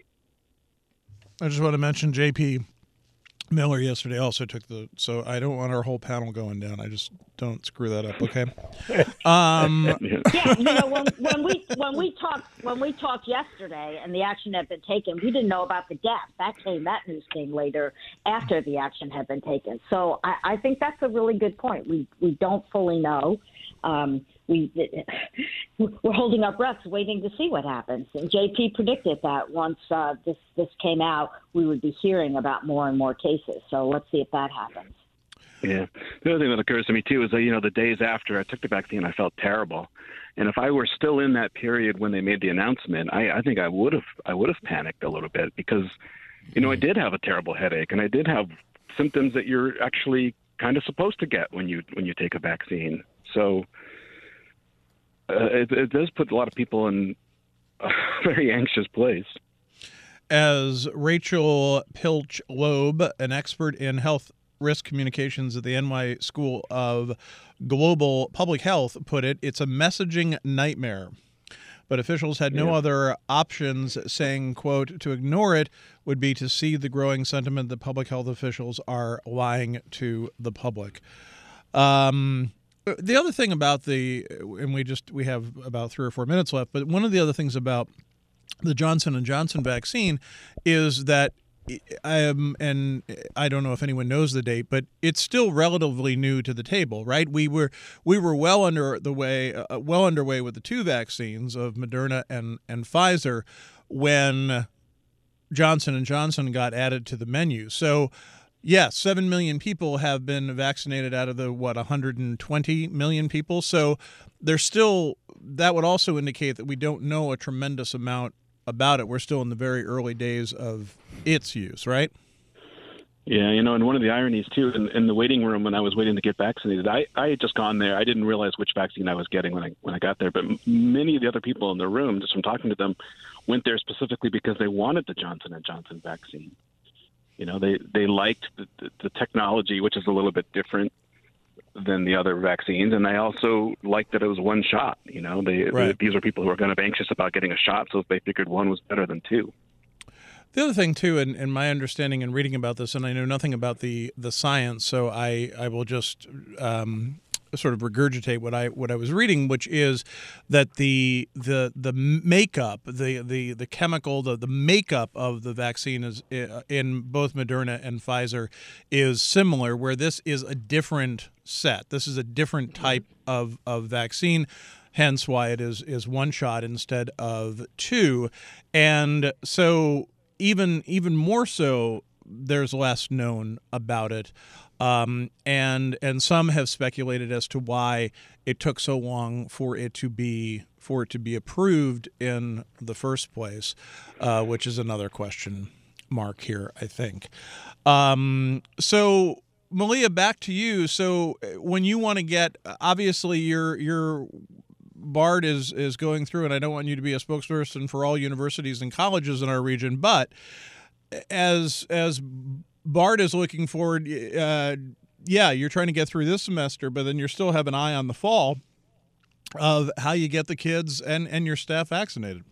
I just want to mention J P Miller yesterday also took the, so I don't want our whole panel going down. I just don't screw that up, okay? Um,
yeah, you know, when, when we when we talked when we talked yesterday and the action had been taken, we didn't know about the death. That came that news came later after the action had been taken. So I, I think that's a really good point. We we don't fully know. Um, we we're holding our breaths, waiting to see what happens. And J P predicted that once uh, this this came out, we would be hearing about more and more cases. So let's see if that happens.
Yeah. The other thing that occurs to me too is that, you know, the days after I took the vaccine, I felt terrible. And if I were still in that period when they made the announcement, I, I think I would have I would have panicked a little bit because, you know, I did have a terrible headache and I did have symptoms that you're actually kind of supposed to get when you when you take a vaccine. So uh, it, it does put a lot of people in a very anxious place.
As Rachel Pilch Loeb, an expert in health risk communications at the N Y School of Global Public Health, put it, it's a messaging nightmare. But officials had no
yeah.
other options, saying, quote, to ignore it would be to see the growing sentiment that public health officials are lying to the public. Um, the other thing about the, and we just, we have about three or four minutes left, but one of the other things about the Johnson and Johnson vaccine is that I am, and I don't know if anyone knows the date, but it's still relatively new to the table, right? We were we were well under the way, uh, well underway with the two vaccines of Moderna and and Pfizer when Johnson and Johnson got added to the menu. So, yes, seven million people have been vaccinated out of the what one hundred twenty million people. So, there's still, that would also indicate that we don't know a tremendous amount about it. We're still in the very early days of its use, right?
Yeah, you know, and one of the ironies, too, in, in the waiting room when I was waiting to get vaccinated, I, I had just gone there. I didn't realize which vaccine I was getting when I when I got there, but many of the other people in the room, just from talking to them, went there specifically because they wanted the Johnson and Johnson vaccine. You know, they, they liked the, the, the technology, which is a little bit different than the other vaccines, and I also liked that it was one shot. You know, they,
right.
they these are people who are kind of anxious about getting a shot, so they figured one was better than two.
The other thing, too, and, and my understanding in reading about this, and I know nothing about the, the science, so I, I will just um, sort of regurgitate what I what I was reading, which is that the the the makeup, the the the chemical, the the makeup of the vaccine is in both Moderna and Pfizer is similar, where this is a different set. This is a different type of, of vaccine, hence why it is is one shot instead of two. And so even even more so, there's less known about it. Um, and and some have speculated as to why it took so long for it to be for it to be approved in the first place, uh, which is another question mark here, I think. Um, so, Malia, back to you. So, when you want to get, obviously, your your BARD is is going through, and I don't want you to be a spokesperson for all universities and colleges in our region, but as as BARD is looking forward, uh, yeah, you're trying to get through this semester, but then you still have an eye on the fall of how you get the kids and, and your staff vaccinated.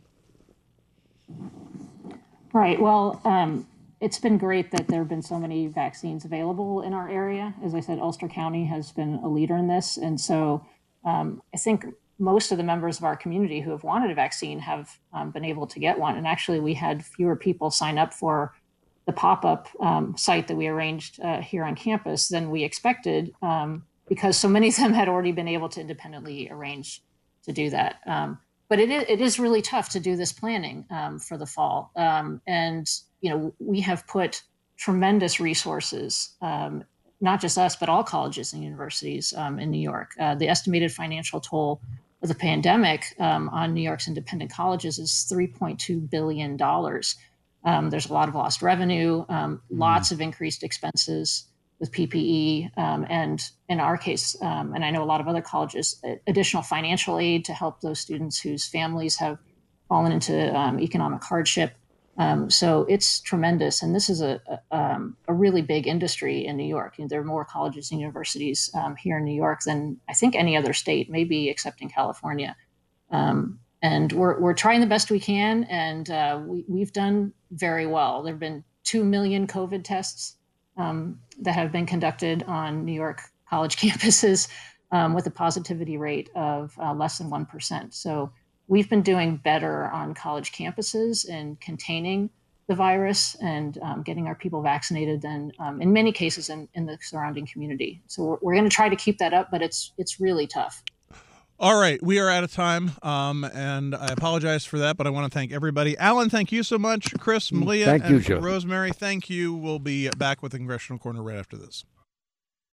Right. Well, um, it's been great that there have been so many vaccines available in our area. As I said, Ulster County has been a leader in this. And so um, I think most of the members of our community who have wanted a vaccine have um, been able to get one. And actually, we had fewer people sign up for the pop-up um, site that we arranged uh, here on campus than we expected, um, because so many of them had already been able to independently arrange to do that. Um, but it is, it is really tough to do this planning um, for the fall. Um, and, you know, we have put tremendous resources, um, not just us, but all colleges and universities um, in New York. Uh, the estimated financial toll of the pandemic um, on New York's independent colleges is three point two billion dollars. Um, there's a lot of lost revenue, um, lots of increased expenses with P P E, um, and in our case, um, and I know a lot of other colleges, additional financial aid to help those students whose families have fallen into um, economic hardship. Um, so it's tremendous, and this is a a, um, a really big industry in New York. You know, there are more colleges and universities um, here in New York than I think any other state, maybe except in California. Um, and we're we're trying the best we can, and uh, we we've done very well. There have been two million COVID tests um, that have been conducted on New York college campuses um, with a positivity rate of uh, less than one percent. So we've been doing better on college campuses in containing the virus and um, getting our people vaccinated than um, in many cases in, in the surrounding community. So we're, we're going to try to keep that up, but it's it's really tough.
All right, we are out of time, um, and I apologize for that, but I want to thank everybody. Alan, thank you so much. Chris, Malia,
Thank you,
and
Joe.
Rosemary, thank you. We'll be back with the Congressional Corner right after this.